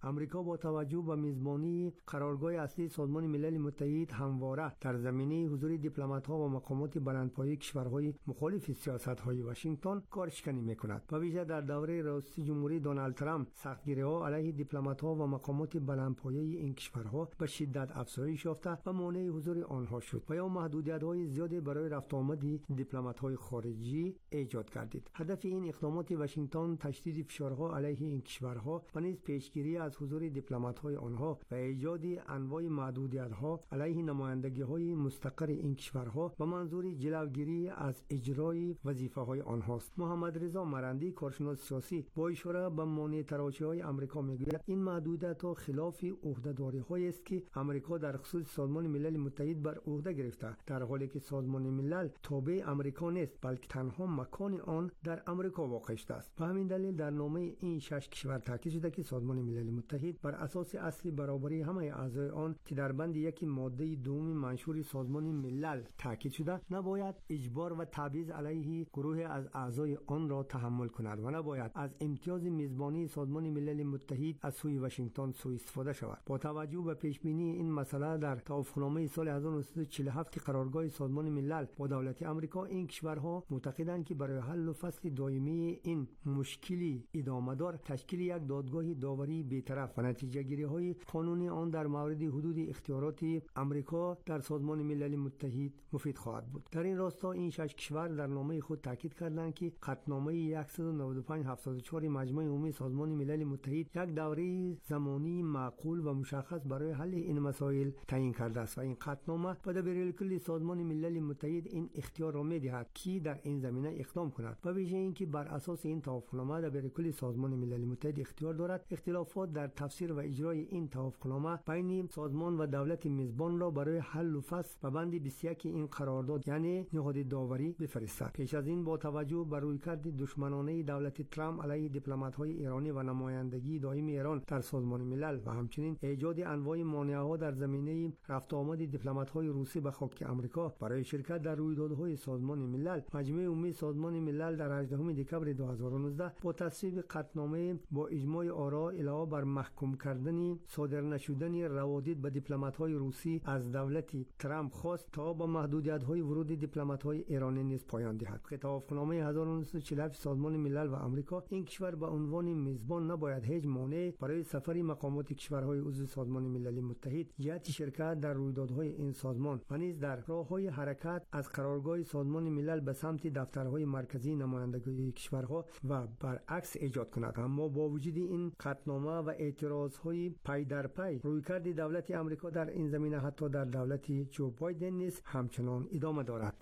امریکا با توجه به میزبانی قرارگاه اصلی سازمان ملل متحد همواره در زمینه حضور دیپلمات‌ها و مقامات بلندپایه کشورهای مخالف سیاست‌های واشنگتن کارشکنی می‌کند. به ویژه در دوره رئاست جمهوری دونالد ترامپ سختگیری‌ها علیه دیپلمات‌ها و مقامات بلندپایه این کشورها به شدت افزایش یافته و مانع حضور آنها شد و یا محدودیت‌های زیادی برای رفت و آمد دیپلمات‌های خارجی ایجاد گردید. هدف این اقدامات واشنگتن تشدید فشارها علیه این کشورها و نیز پیشگیری از حضور دیپلمات‌های آنها و ایجاد انواع محدودیت‌ها علیه نمایندگی‌های مستقر این کشورها به منظور جلوگیری از اجرای وظیفه‌های آنهاست. محمد رضا مرندی کارشناس سیاسی با اشاره به مانع تراشی‌های آمریکا می‌گوید این محدودیت‌ها خلاف عهده‌داری‌هایی است که آمریکا در خصوص سازمان ملل متحد بر عهده گرفته، در حالی که سازمان ملل تابع آمریکا نیست بلکه تنها مکان آن در آمریکا واقع است. به همین دلیل در نامه این شش کشور تاکید شده که سازمان ملل متحد بر اساس اصل برابری همه اعضای آن که در بند یک ماده دوم منشور سازمان ملل تاکید شده نباید اجبار و تبعیض علیه گروه از اعضای آن را تحمل کند و نباید از امتیاز میزبانی سازمان ملل متحد از سوی واشنگتن سوء استفاده شود. با توجه به پیش بینی این مسئله در توافقنامه سال هزار و نهصد و چهل و هفت که قرارگاه سازمان ملل با دولت آمریکا، این کشورها معتقدند که برای حل و فصل دائمی این مشکلی ادامه دار تشکیل یک دادگاه داوری بی‌طرف و نتیجه گیری های قانونی آن در مورد حدود اختیارات آمریکا در سازمان ملل متحد مفید خواهد بود. در این راستا این شش کشور در نامه خود تاکید کردند که قطعنامه صد و نود و پنج هفتاد و چهار مجمع عمومی سازمان ملل متحد یک دوره زمانی معقول و مشخص برای حل این مسائل تعیین کرده است و این قطعنامه به دبیرالکل سازمان ملل متحد این اختیار را می‌دهد که در این زمینه اقدام کند. و ویژه اینکه بر اساس این توافقنامه دبیرالکل سازمان ملل متحد اختیار دارد اختلافات در تفسیر و اجرای این توافقنامه بین سازمان و دولت میزبان را برای حل و فصل به بند بیست و یک این قرارداد یعنی نهاد داوری بفرستد. پیش از این با توجه بر رویکرد دشمنانه دولت ترامپ علیه دیپلمات‌های ایرانی و نمایندگی دائم ایران در سازمان ملل و همچنین ایجاد انواع مانع‌ها در زمینه رفت و آمد دیپلمات‌های روسی به خاک آمریکا برای شرکت در رویدادهای سازمان ملل، مجمع عمومی سازمان ملل در هجدهم دکمبر دو هزار و نوزده با تصویب قطعنامه با اجماع آرا علاوه بر محکوم کردن صادر نشدن روادید به دیپلمات‌های روسی از دولت ترامپ خواست تا با محدودیت‌های ورود دیپلمات‌های ایرانی نیز پایان دهد. توافقنامه هزار و نهصد و چهل و هفت سازمان ملل و آمریکا این کشور به عنوان میزبان نباید هیچ مانع برای سفر مقامات کشورهای عضو سازمان ملل متحد جهت شرکت در رویدادهای این سازمان و نیز در راه‌های حرکت از قرارگاه سازمان ملل به سمت دفترهای مرکزی نمایندگی کشورها و برعکس ایجاد کند. اما با وجود این قطعنامه و اعتراضهای پی در پی رویکرد دولت آمریکا در این زمینه حتی در دولت جو بایدن نیز همچنان ادامه دارد.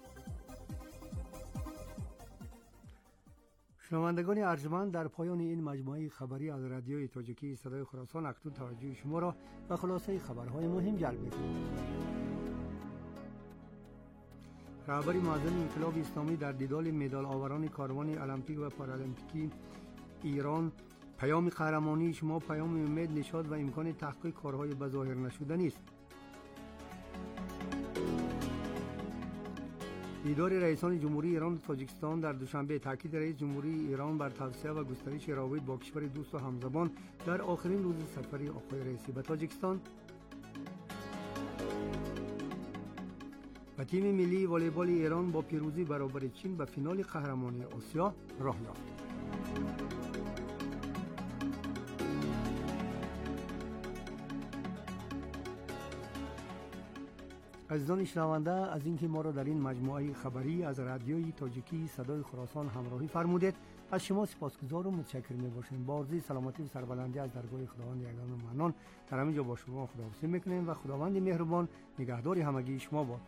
شنوندگان ارجمند، در پایان این مجموعه خبری از رادیوی تاجیکی صدای خراسان اکنون توجه شما را به خلاصه خبرهای مهم جلب می‌کنیم. رهبر معظم انقلاب اسلامی در دیدار مدال آوران کاروان المپیک و پارالمپیک ایران: پیام قهرمانی شما پیام امید، نشاط و امکان تحقیق کارهای بظاهر نشدنی است. دیدار رئیسان جمهوری ایران و تاجیکستان در دوشنبه: تاکید رئیس جمهوری ایران بر توسعه و گسترش روابط با کشور دوست و همزبان در آخرین روز سفر آقای رئیسی به تاجیکستان. و تیم ملی والیبال ایران با پیروزی برابر چین به فینال قهرمانی آسیا راه یافت. عزیزان شنونده، از اینکه ما را در این مجموعه خبری از رادیوی تاجیکی صدای خراسان همراهی فرمودید از شما سپاسگزار و متشکر می‌باشیم. با آرزوی سلامتی و سربلندی از درگاه خداوند یگانه و منان در همینجا با شما خداحافظی می‌کنیم و خداوند مهربان نگهدار همگی شما باد.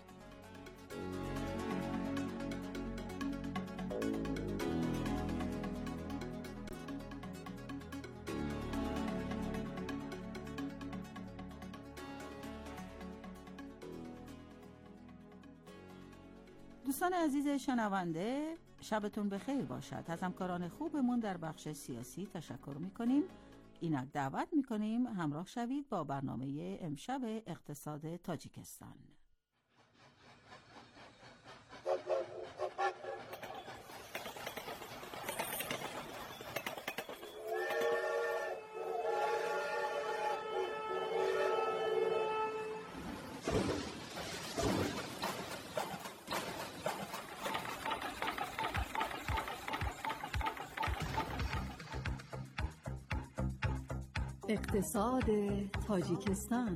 دوستان عزیز شنونده، شبتون بخیر باشد. از همکاران خوبمون در بخش سیاسی تشکر میکنیم. اینک دعوت میکنیم همراه شوید با برنامه امشب اقتصاد تاجیکستان. اقتصاد تاجیکستان.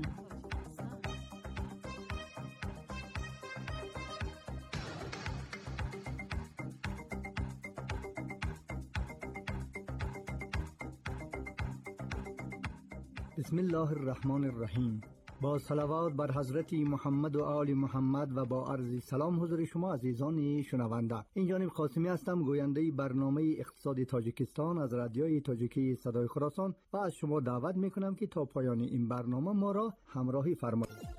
بسم الله الرحمن الرحیم. با صلوات بر حضرت محمد و آل محمد و با عرض سلام حضور شما عزیزان شنونده. این جانب قاسمی هستم، گوینده برنامه اقتصاد تاجیکستان از رادیوی تاجیکی صدای خراسان و از شما دعوت میکنم که تا پایان این برنامه ما را همراهی فرمایید.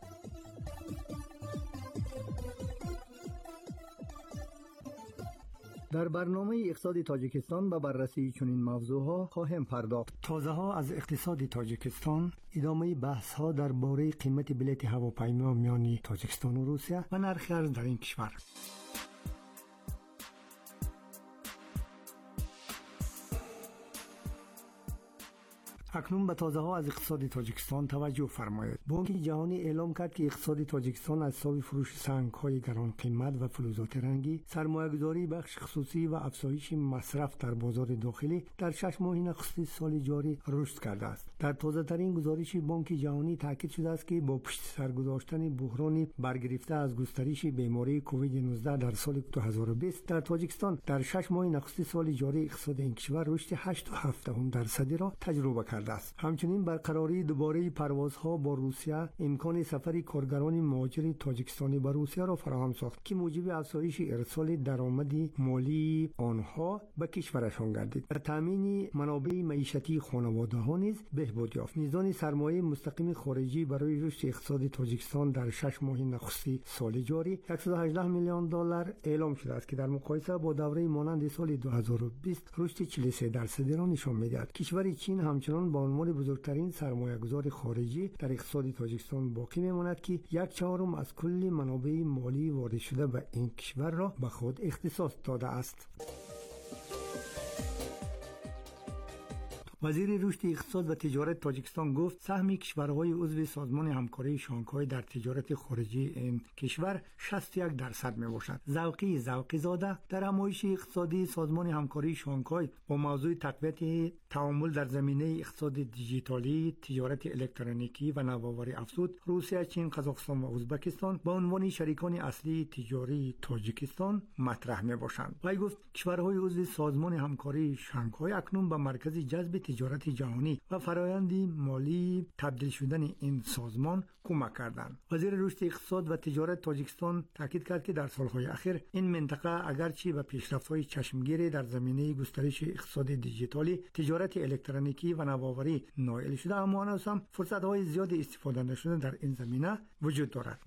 در برنامه اقتصاد تاجیکستان به بررسی چنین موضوعها خواهیم پرداخت. تازه ها از اقتصاد تاجیکستان، ادامه بحث ها درباره قیمت بلیط هواپیما میان تاجیکستان و روسیه و نرخ ارز در این کشور. اکنون به تازه ها از اقتصاد تاجیکستان توجه فرمایید. بانک جهانی اعلام کرد که اقتصاد تاجیکستان از سبب فروش سنگ های گران قیمت و فلزات رنگی، سرمایه‌گذاری بخش خصوصی و افزایش مصرف در بازار داخلی در شش ماه نخست سال جاری رشد کرده است. در تازه ترین گزارش بانک جهانی تاکید شده است که با پشت سر گذاشتن بحرانی برگرفته از گسترش بیماری کووید نوزده در سال دو هزار و بیست، در تاجیکستان در شش ماه نخست سال جاری اقتصاد این کشور رشد هشت و هفت دهم درصدی را تجربه کرده است. همچنین برقراری دوباره پروازها با روسیه امکان سفر کارگران مهاجر تاجیکستانی به روسیه را فراهم ساخت که موجب افزایش ارسال درآمد مالی آنها به کشورشان گردید. در تامین منابع معیشتی خانواده‌ها نیز بهبود یافت. میزان سرمایه مستقیم خارجی برای رشد اقتصاد تاجیکستان در شش ماه نخست سال جاری صد و هجده میلیون دلار اعلام شده است که در مقایسه با دوره مانند سال دو هزار و بیست رشد چهل و سه درصدی را نشان می‌دهد. کشور چین همچنان با عنوان بزرگترین سرمایه‌گذار خارجی در اقتصاد تاجیکستان باقی می‌ماند که یک چهارم از کل منابع مالی وارد شده به این کشور را به خود اختصاص داده است. وزیر رشد اقتصاد و تجارت تاجیکستان گفت سهم کشورهای عضو سازمان همکاری شانگهای در تجارت خارجی این کشور شصت و یک درصد می باشد. ذوقی ذوقی زاده در همایش اقتصادی سازمان همکاری شانگهای با موضوع تقویت تعامل در زمینه اقتصاد دیجیتالی، تجارت الکترونیکی و نوآوری افزود، روسیه، چین، قزاقستان و ازبکستان به عنوان شریکان اصلی تجاری تاجیکستان مطرح می باشند. وی گفت کشورهای عضو سازمان همکاری شانگهای اکنون به مرکز جذب تجارت جهانی و فرآیند مالی تبدیل شدن این سازمان کمک کردند. وزیر رشد اقتصاد و تجارت تاجیکستان تاکید کرد که در سالهای اخیر این منطقه اگرچه به پیشرفت‌های چشمگیر در زمینه گسترش اقتصاد دیجیتالی، تجارت الکترونیکی و نوآوری نائل شده، اما هنوز هم فرصت‌های زیاد استفاده نشده در این زمینه وجود دارد.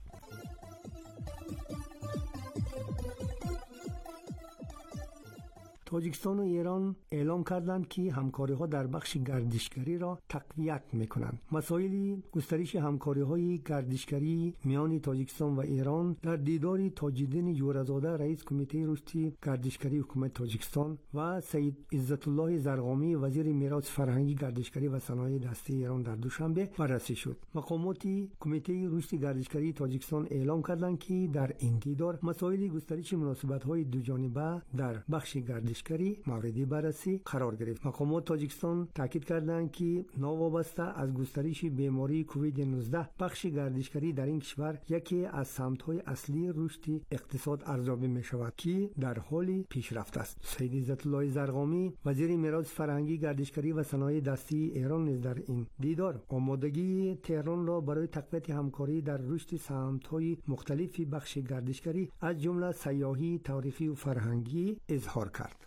تاجیکستان و ایران اعلام کردند که همکاری‌ها در بخش گردشگری را تقویت می‌کنند. مسائل گسترش همکاری‌های گردشگری میان تاجیکستان و ایران در دیدار تاج‌الدین جورزاده رئیس کمیته رشد گردشگری حکومت تاجیکستان و سید عزت الله زرقامی وزیر میراث فرهنگی، گردشگری و صنایع دستی ایران در دوشنبه بررسی شد. مقامات کمیته رشد گردشگری تاجیکستان اعلام کردند که در این دیدار مسائل گسترش مناسبت‌های دوجانبه در بخش گردشگری مورد بررسی قرار گرفت. مقامات تاجیکستان تاکید کردند که ناوابسته از گسترش بیماری کووید نوزده، بخش گردشگری در این کشور یکی از سمت‌های اصلی رشد اقتصاد ارزیابی می‌شود که در حال پیشرفت است. سید عزت الله زرقامی وزیر میراث فرهنگی، گردشگری و صنایع دستی ایران نیز در این دیدار آمادگی تهران را برای تقویت همکاری در رشد سمت‌های مختلف بخش گردشگری از جمله سیاحی، تاریخی و فرهنگی اظهار کرد.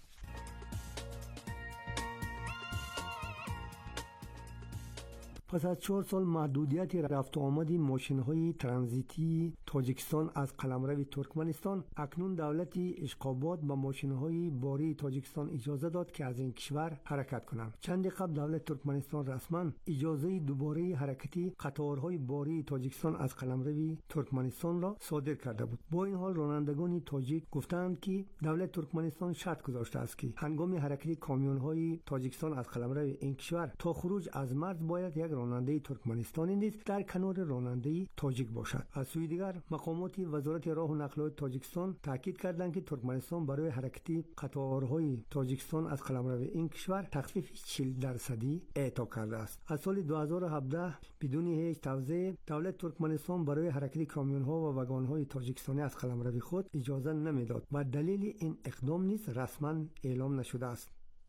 پس از چهار سال محدودیت رفت و آمد ماشین‌های ترانزیتی تاجیکستان از قلمرو ترکمنستان، اکنون دولت اشقاباد به ماشین‌های باری تاجیکستان اجازه داد که از این کشور حرکت کنند. چند قبل دولت ترکمنستان رسما اجازه دوباره حرکتی قطارهای باری تاجیکستان از قلمرو ترکمنستان را صادر کرده بود. با این حال رانندگان تاجیک گفتند که دولت ترکمنستان شرط گذاشته است که هنگام حرکت کامیون‌های تاجیکستان از قلمرو این کشور تا خروج از مرز باید یک راننده ترکمنستانی نیز در کنار راننده تاجیک باشد. از سوی دیگر مقامات وزارت راه و نقل تاجیکستان تاکید کردند که ترکمنستان برای حرکتی قطارهای تاجیکستان از قلمرو این کشور تخفیف چهل درصدی اعطا کرده است. از سال دو هزار و هفده بدون هیچ توضیح دولت ترکمنستان برای حرکت کامیون‌ها و واگن‌های تاجیکستانی از قلمرو خود اجازه نمیداد و دلیل این اقدام نیز رسما اعلام نشده است.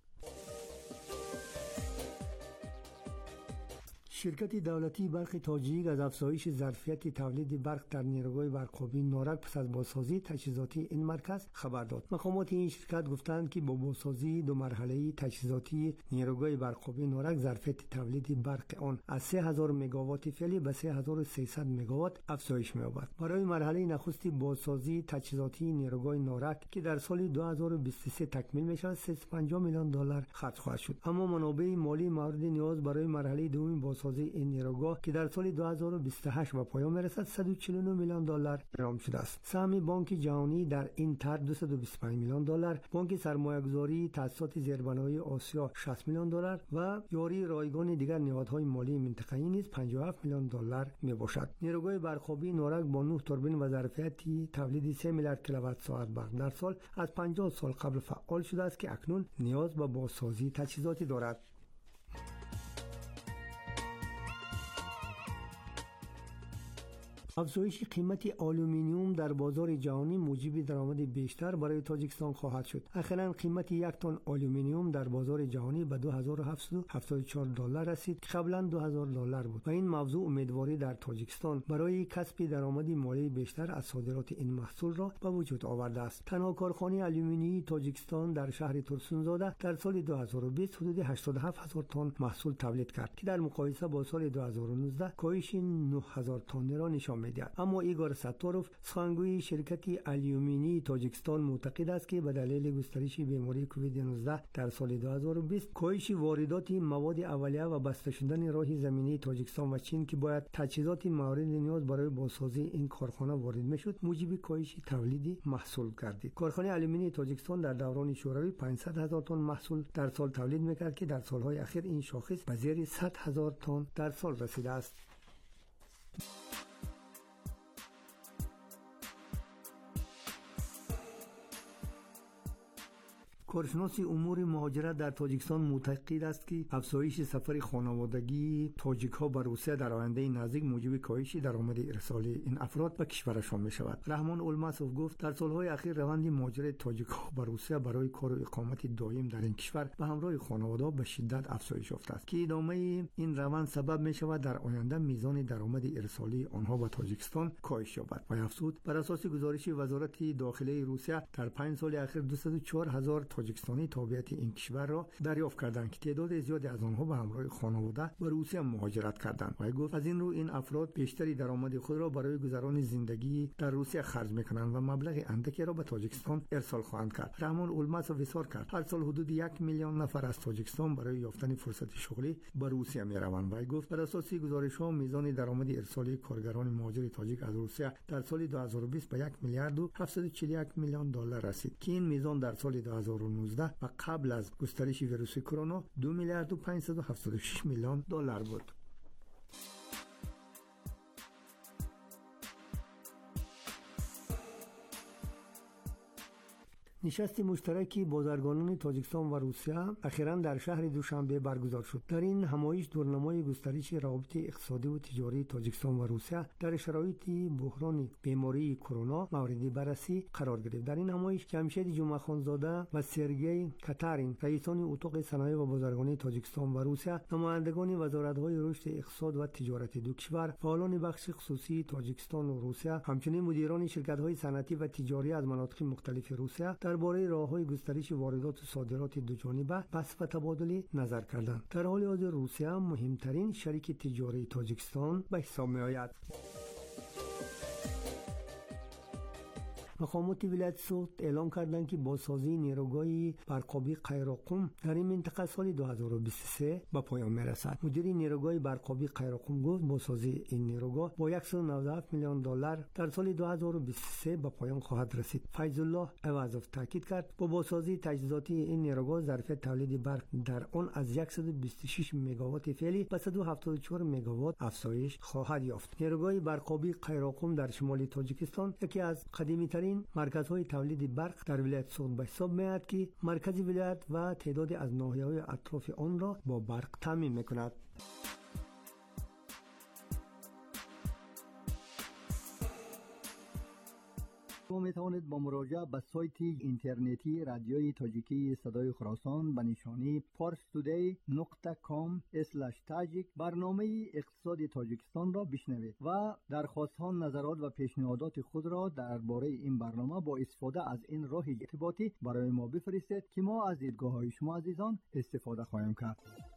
شرکت دولتی برق تاجیک از افزایش ظرفیت تولید برق در نیروگاه برقابی نارک پس از بازسازی تجهیزاتی این مرکز خبر داد. مقامات این شرکت گفتند که با بازسازی دو مرحله‌ای تجهیزاتی نیروگاه برقابی نارک ظرفیت تولید برق آن از سه هزار مگاوات فعلی به سه هزار و سیصد مگاوات افزایش می‌یابد. برای مرحله نخستی بازسازی تجهیزاتی نیروگاه نارک که در سال دو هزار و بیست و سه تکمیل می‌شود سیصد و پنجاه میلیون دلار خرج خواهد شد. اما منابع مالی مورد نیاز برای مرحله دوم بازسازی این نیروگاه که در سال دو هزار و بیست و هشت به پایان میرسد صد و چهل و نه میلیون دلار اعلام شده است. سهم بانک جهانی در این طرح دویست و بیست و پنج میلیون دلار، بانک سرمایه‌گذاری تأسیسات زیربنایی آسیا شصت میلیون دلار و یاری رایگان دیگر نهادهای مالی منطقه‌ای نیز پنجاه و هفت میلیون دلار میباشد. نیروگاه برقابی نارک با نه توربین و ظرفیتی تولید سه میلیارد کیلووات ساعت برق در سال از پنجاه سال قبل فعال شده است که اکنون نیاز به بازسازی تجهیزاتی دارد. افزایش قیمت آلومینیوم در بازار جهانی موجب درآمد بیشتر برای تاجیکستان خواهد شد. اخیراً قیمت یک تن آلومینیوم در بازار جهانی به دو هزار و هفتصد و هفتاد و چهار دلار رسید که قبلا دو هزار دلار بود و این موضوع امیدواری در تاجیکستان برای کسب درآمد مالی بیشتر از صادرات این محصول را به وجود آورده است. تنها کارخانه آلومینی تاجیکستان در شهر ترسونزاده در سال دو هزار و بیست حدود هشتاد و هفت هزار تن محصول تولید کرد که در مقایسه با سال دو هزار و نوزده کاهش نه هزار تن را نشان می‌دهد. اما ایگور ساتوروف سخنگوی شرکت آلومینی تاجیکستان معتقد است که به دلیل گسترش بیماری کووید نوزده در سال دو هزار و بیست کاهش واردات مواد اولیه و بسته شدن راه زمینی تاجیکستان و چین که باید تجهیزات مورد نیاز برای بازسازی این کارخانه وارد میشد موجب کاهش تولید محصول گردید. کارخانه آلومینی تاجیکستان در دوران شوروی پانصد هزار تن محصول در سال تولید میکرد که در سالهای اخیر این شاخص به زیر صد هزار تن در سال رسیده است. کارشناس امور مهاجرت در تاجیکستان معتقد است که افزایش سفر خانوادگی تاجیک‌ها به روسیه در آینده نزدیک موجب کاهش درآمد ارسالی این افراد به کشورشان می‌شود. رحمان اولماسوف گفت در سالهای اخیر روند مهاجرت تاجیک‌ها به روسیه برای کار و اقامت دائم در این کشور به همراه خانواده به شدت افزایش یافته است که ادامه این روند سبب می‌شود در آینده میزان درآمد ارسالی آنها به تاجیکستان کاهش یابد. و افزود بر اساس گزارش وزارت داخلی روسیه در پنج سال اخیر دویست و چهار هزار تاجیکستانی تابعیت این کشور را دریافت کردند که تعداد زیادی از آنها به همراه خانواده به روسیه مهاجرت کردند. و گفت از این رو این افراد بیشتری درآمد خود را برای گذران زندگی در روسیه خرج میکنند و مبلغ اندکی را به تاجیکستان ارسال خواهند کرد. رحمان اولماسوف اظهار کرد هر سال حدود یک میلیون نفر از تاجیکستان برای یافتن فرصت شغلی به روسیه میروند. و گفت بر اساس گزارش‌ها میزان درآمد ارسالی کارگران مهاجر تاجیک از روسیه در سال دو هزار و بیست به یک میلیارد و هفتصد و چهل و یک میلیون دلار رسید که این میزان در سال دو هزار و نوزده و قبل از گسترش ویروس کرونا دو میلیارد و پانصد و هفتاد و شش میلیون دلار بود. نشست مشترکی بازرگانان تاجیکستان و روسیه اخیراً در شهر دوشنبه برگزار شد. در این همایش دورنمای گسترش روابط اقتصادی و تجاری تاجیکستان و روسیه در شرایط بحران بیماری کرونا مورد بررسی قرار گرفت. در این همایش جمشید جمعه خانزاده و سرگئی کاتارین رئیسان اتاق صنایع و بازرگانی تاجیکستان و روسیه، نمایندگان وزارت‌های رشد اقتصاد و تجارت دو کشور، فعالان بخش خصوصی تاجیکستان و روسیه، همچنین مدیران شرکت‌های صنعتی و تجاری از مناطق مختلف روسیه درباره راه‌های گسترش واردات و صادرات دو جانبه بحث و تبادل نظر کردند. در حال حاضر روسیه مهمترین شریک تجاری تاجیکستان به حساب می‌آید. مقامات ولایت سوخت اعلام کردند که بازسازی نیروگاه برقابی قیراقم در این منطقه سال دو هزار و بیست و سه به پایان میرسد. مدیر نیروگاه برقابی قیراقم گفت بازسازی این نیروگاه با صد و نود و هفت میلیون دلار در سال دو هزار و بیست و سه به پایان خواهد رسید. فیض الله عوضوف تاکید کرد با بازسازی تجهیزاتی این نیروگاه ظرفیت تولید برق در آن از صد و بیست و شش مگاوات فعلی به صد و هفتاد و چهار مگاوات افزایش خواهد یافت. نیروگاه برقابی قیراقم در شمال تاجیکستان یکی از قدیمی ترین مرکزهای تولید برق در ولایت سوخت به حساب میاد که مرکز ولایت و تعدادی از ناحیه‌های اطراف آن را با برق تامین میکند. شما می توانید با مراجعه به سایت اینترنتی رادیوی تاجیکی صدای خراسان به نشانی فارس تودی نقطه کام اسلش تاجیک برنامه اقتصاد تاجیکستان را بشنوید و درخواست‌ها، نظرات و پیشنهادات خود را درباره این برنامه با استفاده از این راه ارتباطی برای ما بفرستید که ما از دیدگاه‌های شما عزیزان استفاده خواهیم کرد.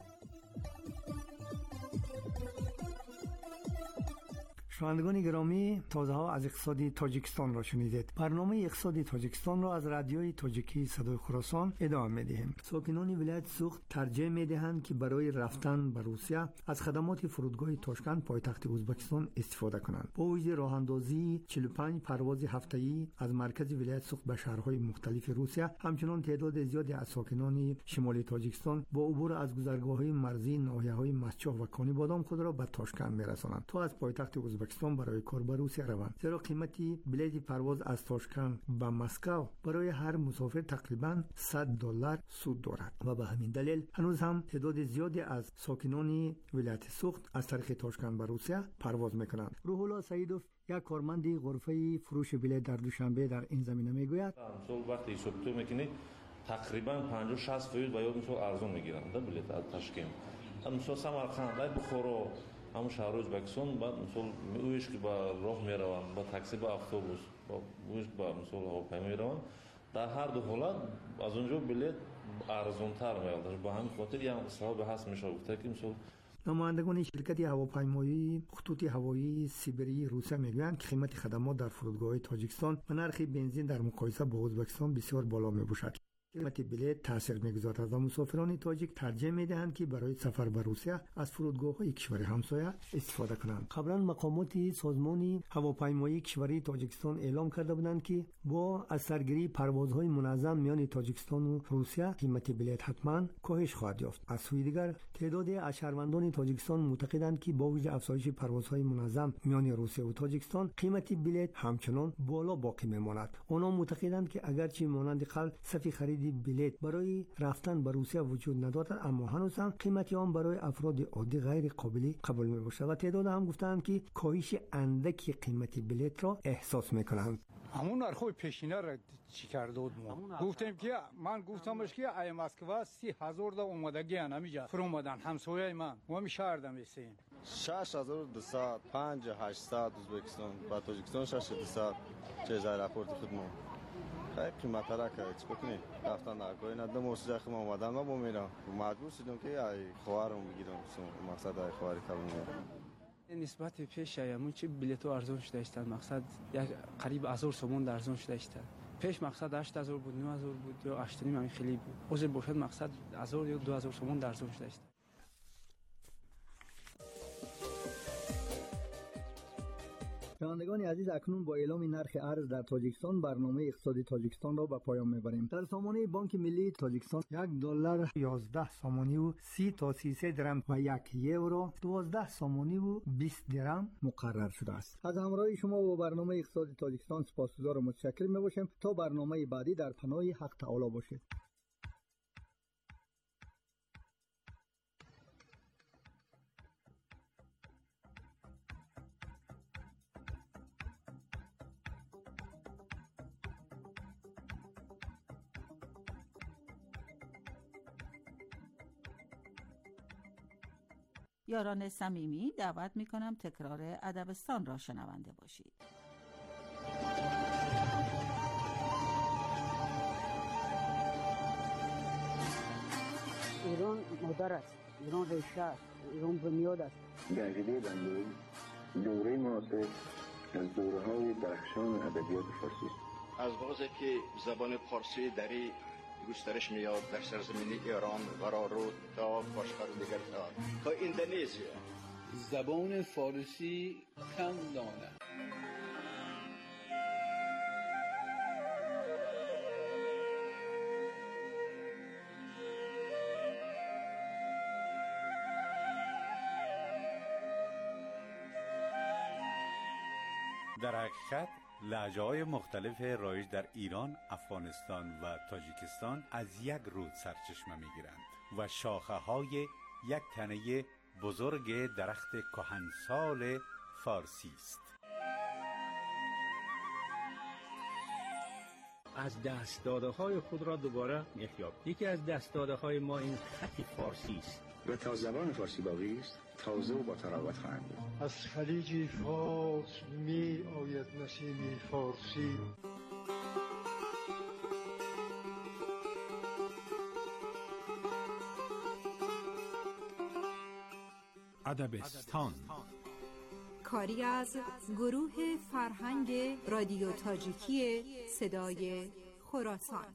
شنوندگان گرامی، تازه ها از اقتصاد تاجیکستان را شنیدید. برنامه اقتصاد تاجیکستان را از رادیوی تاجیکی صدای خراسان ادامه می‌دهیم. ساکنان ولایت سوخت ترجیح می‌دهند که برای رفتن به روسیه از خدمات فرودگاه تاشکند پایتخت ازبکستان استفاده کنند. با وجود راه اندازی چهل و پنج پرواز هفته‌ای از مرکز ولایت سوخت به شهرهای مختلف روسیه، همچنان تعداد زیادی از ساکنان شمال تاجیکستان با عبور از گذرگاه‌های مرزی ناحیه‌های مسچاخ و کانی بادام خود را به تاشکند می‌رسانند تا از پایتخت ازبکستان برای کار به روسیه روند. زیرا قیمتی بلیط پرواز از تاشکند به مسکو برای هر مسافر تقریباً صد دلار سود دارد و به همین دلیل هنوز هم تعداد زیادی از ساکنان ولایت سوخت از طریق تاشکند به روسیه پرواز میکنند. روح الله سعیدوف یک کارمند غرفه فروش بلیط در دوشنبه در این زمینه میگوید مثلا وقتی حساب تو میکنی تقریبا پنجاه شصت فیصد با یاد مثلا ارزان میگیرن در بلیط از تاشکند. مثلا سمرقند، بخارا، همون شهر ازبکستان بعد مثلا اویش که با راه میروند، با تاکسی، با اتوبوس، با اویش با مثلا هواپیما میروند، در هر دو حالت از اونجا بلیط ارزان‌تر میاد. با همین خاطر یه حساب هست میشه گفت که مثلا نمایندگان شرکت هواپیمایی خطوط هوایی سیبری روسیه میگویند که قیمت خدمات در فرودگاه تاجیکستان و نرخ بنزین در مقایسه با ازبکستان بسیار بالا میباشد. قیمت بلیط تاثیر میگذارد و مسافران تاجیک ترجیح میدهند که برای سفر به روسیه از فرودگاه‌های کشور همسایه استفاده کنند. قبلا مقامات سازمان هواپیمایی کشوری تاجیکستان اعلام کرده بودند که با از سرگیری پروازهای منظم میان تاجیکستان و روسیه قیمت بلیط حتما کاهش خواهد یافت. از سوی دیگر تعدادی از شهروندان تاجیکستان معتقدند که با وجود افزایش پروازهای منظم میان روسیه و تاجیکستان قیمت بلیط همچنان بالا باقی میماند. آنها معتقدند که اگرچه مانند قبل صف خرید بلیط برای رفتن به روسیه وجود ندارد، اما هنوز هم قیمت آن برای افراد عادی غیر قابل قبول می باشد و تعداد هم گفتند که کاهش اندکی قیمت بلیط را احساس می کنند. همون نرخ پیشینه را چی کرده بود ما گفتیم که من گفتمش که ای مسکو سی هزار تا اومدگی نمیجا فرو اومدن همسایه من ما می شهردم میسیم شش هزار و دویست پنج هزار و هشتصد ازبکستان با تاجیکستان شش هزار و دویست چه جای رپورت خودمون خیلی قیمت را کرد چی بکنی رفتن در کاری ندم موسیقی خیلی اومدن ما بمیرم مجبور شدیم که ای خواهرم بگیرم مقصد ای خواهری قبول میرم. نسبت پیش همون چی بلیط ارزان شده است. مقصد یک قریب هزار سومون ارزان شده است. پیش مقصد هشت هزار بود، نه هزار بود یا هشت و نیم همین خیلی بود. اوزل باشد مقصد هزار یا دو هزار سومون ارزان شده است. شنوندگان عزیز، اکنون با اعلام نرخ ارز در تاجیکستان برنامه اقتصادی تاجیکستان را به پایان میبریم. در سامانه بانک ملی تاجیکستان یک دلار یازده سامانی و سی تا سی و سه درم و یک یورو دوازده سامانی و بیست درم مقرر شده است. از همراهی شما با برنامه اقتصادی تاجیکستان سپاسگزار و متشکر میباشیم. تا برنامه بعدی در پناه حق تعالی باشید. یاران صمیمی دعوت میکنم تکرار ادبستان را شنونده باشید. ایران مادر است، ایران ریشه است، ایران بنیاد است. در عقیده بنده دوره معاصر از دوره‌های درخشان ادبیات فارسی است. از وقتی که زبان فارسی دری گسترش میاد در سرزمین ایران قرار رو تا کشور دیگر تا تا اندونزیا. زبان فارسی کم دانه. در حقیقت لهجه‌های مختلف رایج در ایران، افغانستان و تاجیکستان از یک رود سرچشمه می‌گیرند و شاخه‌های یک تنه بزرگ درخت کهنسال فارسی است. از دست‌داده‌های خود را دوباره احیا. یکی از دست‌داده‌های ما این خط فارسی است و تا زبان فارسی باقی است تازه و با تراوت خواهد بود. از خلیج فارس می آید نسیم فارسی. ادبستان کاری از گروه فرهنگ رادیو تاجیکی صدای خراسان.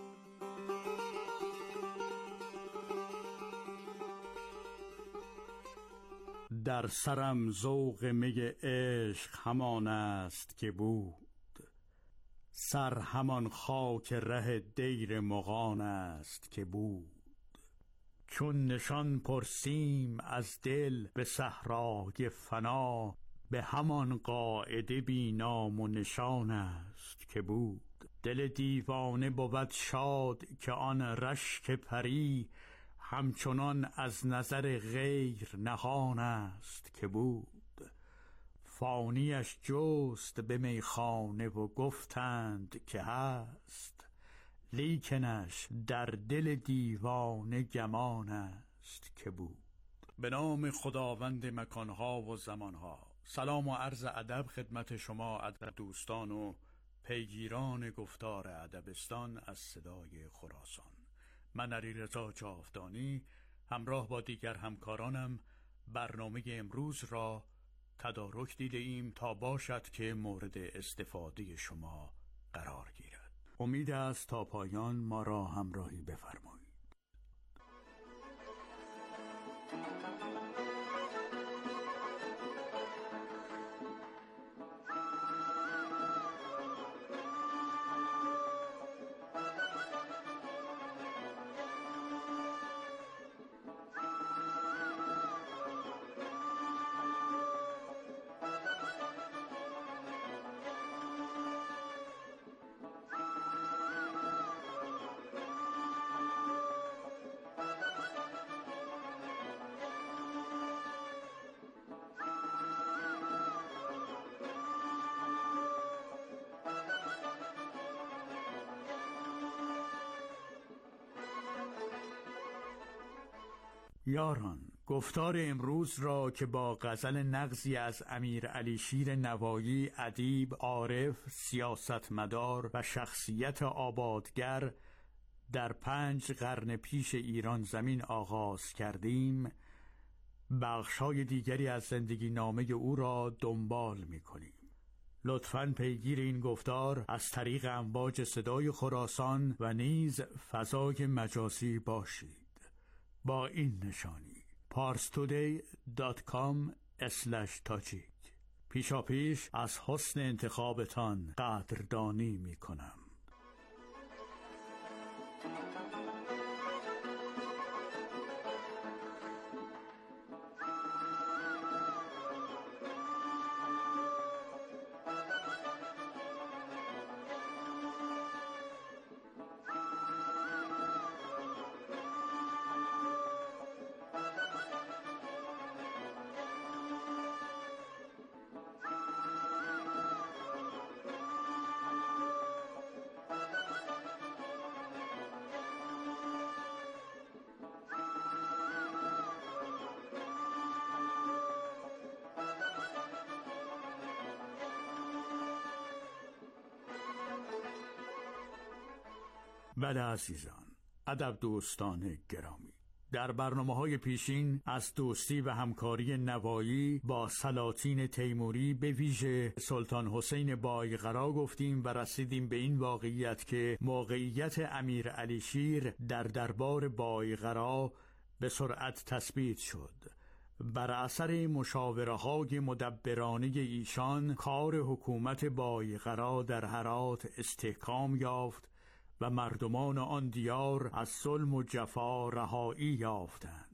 در سرم ذوق می عشق همان است که بود، سر همان خاک ره دیر مغان است که بود. چون نشان پرسیم از دل به صحرای فنا، به همان قاعده بی نام و نشان است که بود. دل دیوانه بود شاد که آن رشک پری، همچنان از نظر غیر نهان است که بود. فانیش جست به میخانه و گفتند که هست، لیکنش در دل دیوانه گمان است که بود. به نام خداوند مکانها و زمانها، سلام و عرض ادب خدمت شما ادب دوستان و پیگیران گفتار ادبستان از صدای خراسان. من علیرضا جاودانی همراه با دیگر همکارانم برنامه امروز را تدارک دیده ایم تا باشد که مورد استفاده شما قرار گیرد. امید است تا پایان ما را همراهی بفرمایید. یاران، گفتار امروز را که با غزل نغزی از امیر علی شیر نوایی، ادیب، عارف، سیاستمدار و شخصیت آبادگر در پنج قرن پیش ایران زمین آغاز کردیم، بخشای دیگری از زندگی نامه او را دنبال می کنیم. لطفاً پیگیر این گفتار از طریق امواج صدای خراسان و نیز فضای مجازی باشید با این نشانی پارستودی دات کام اسلش تاجیک. پیشا پیش از حسن انتخابتان قدردانی می کنم. بله عزیزان، ادب دوستان گرامی، در برنامه‌های پیشین از دوستی و همکاری نوایی با سلاطین تیموری به ویژه سلطان حسین بایقرا گفتیم و رسیدیم به این واقعیت که موقعیت امیر علی شیر در دربار بایقرا به سرعت تثبیت شد. بر اثر مشاوره‌های مدبرانه ایشان کار حکومت بایقرا در هرات استحکام یافت و مردمان آن دیار از ظلم و جفا رهایی یافتند.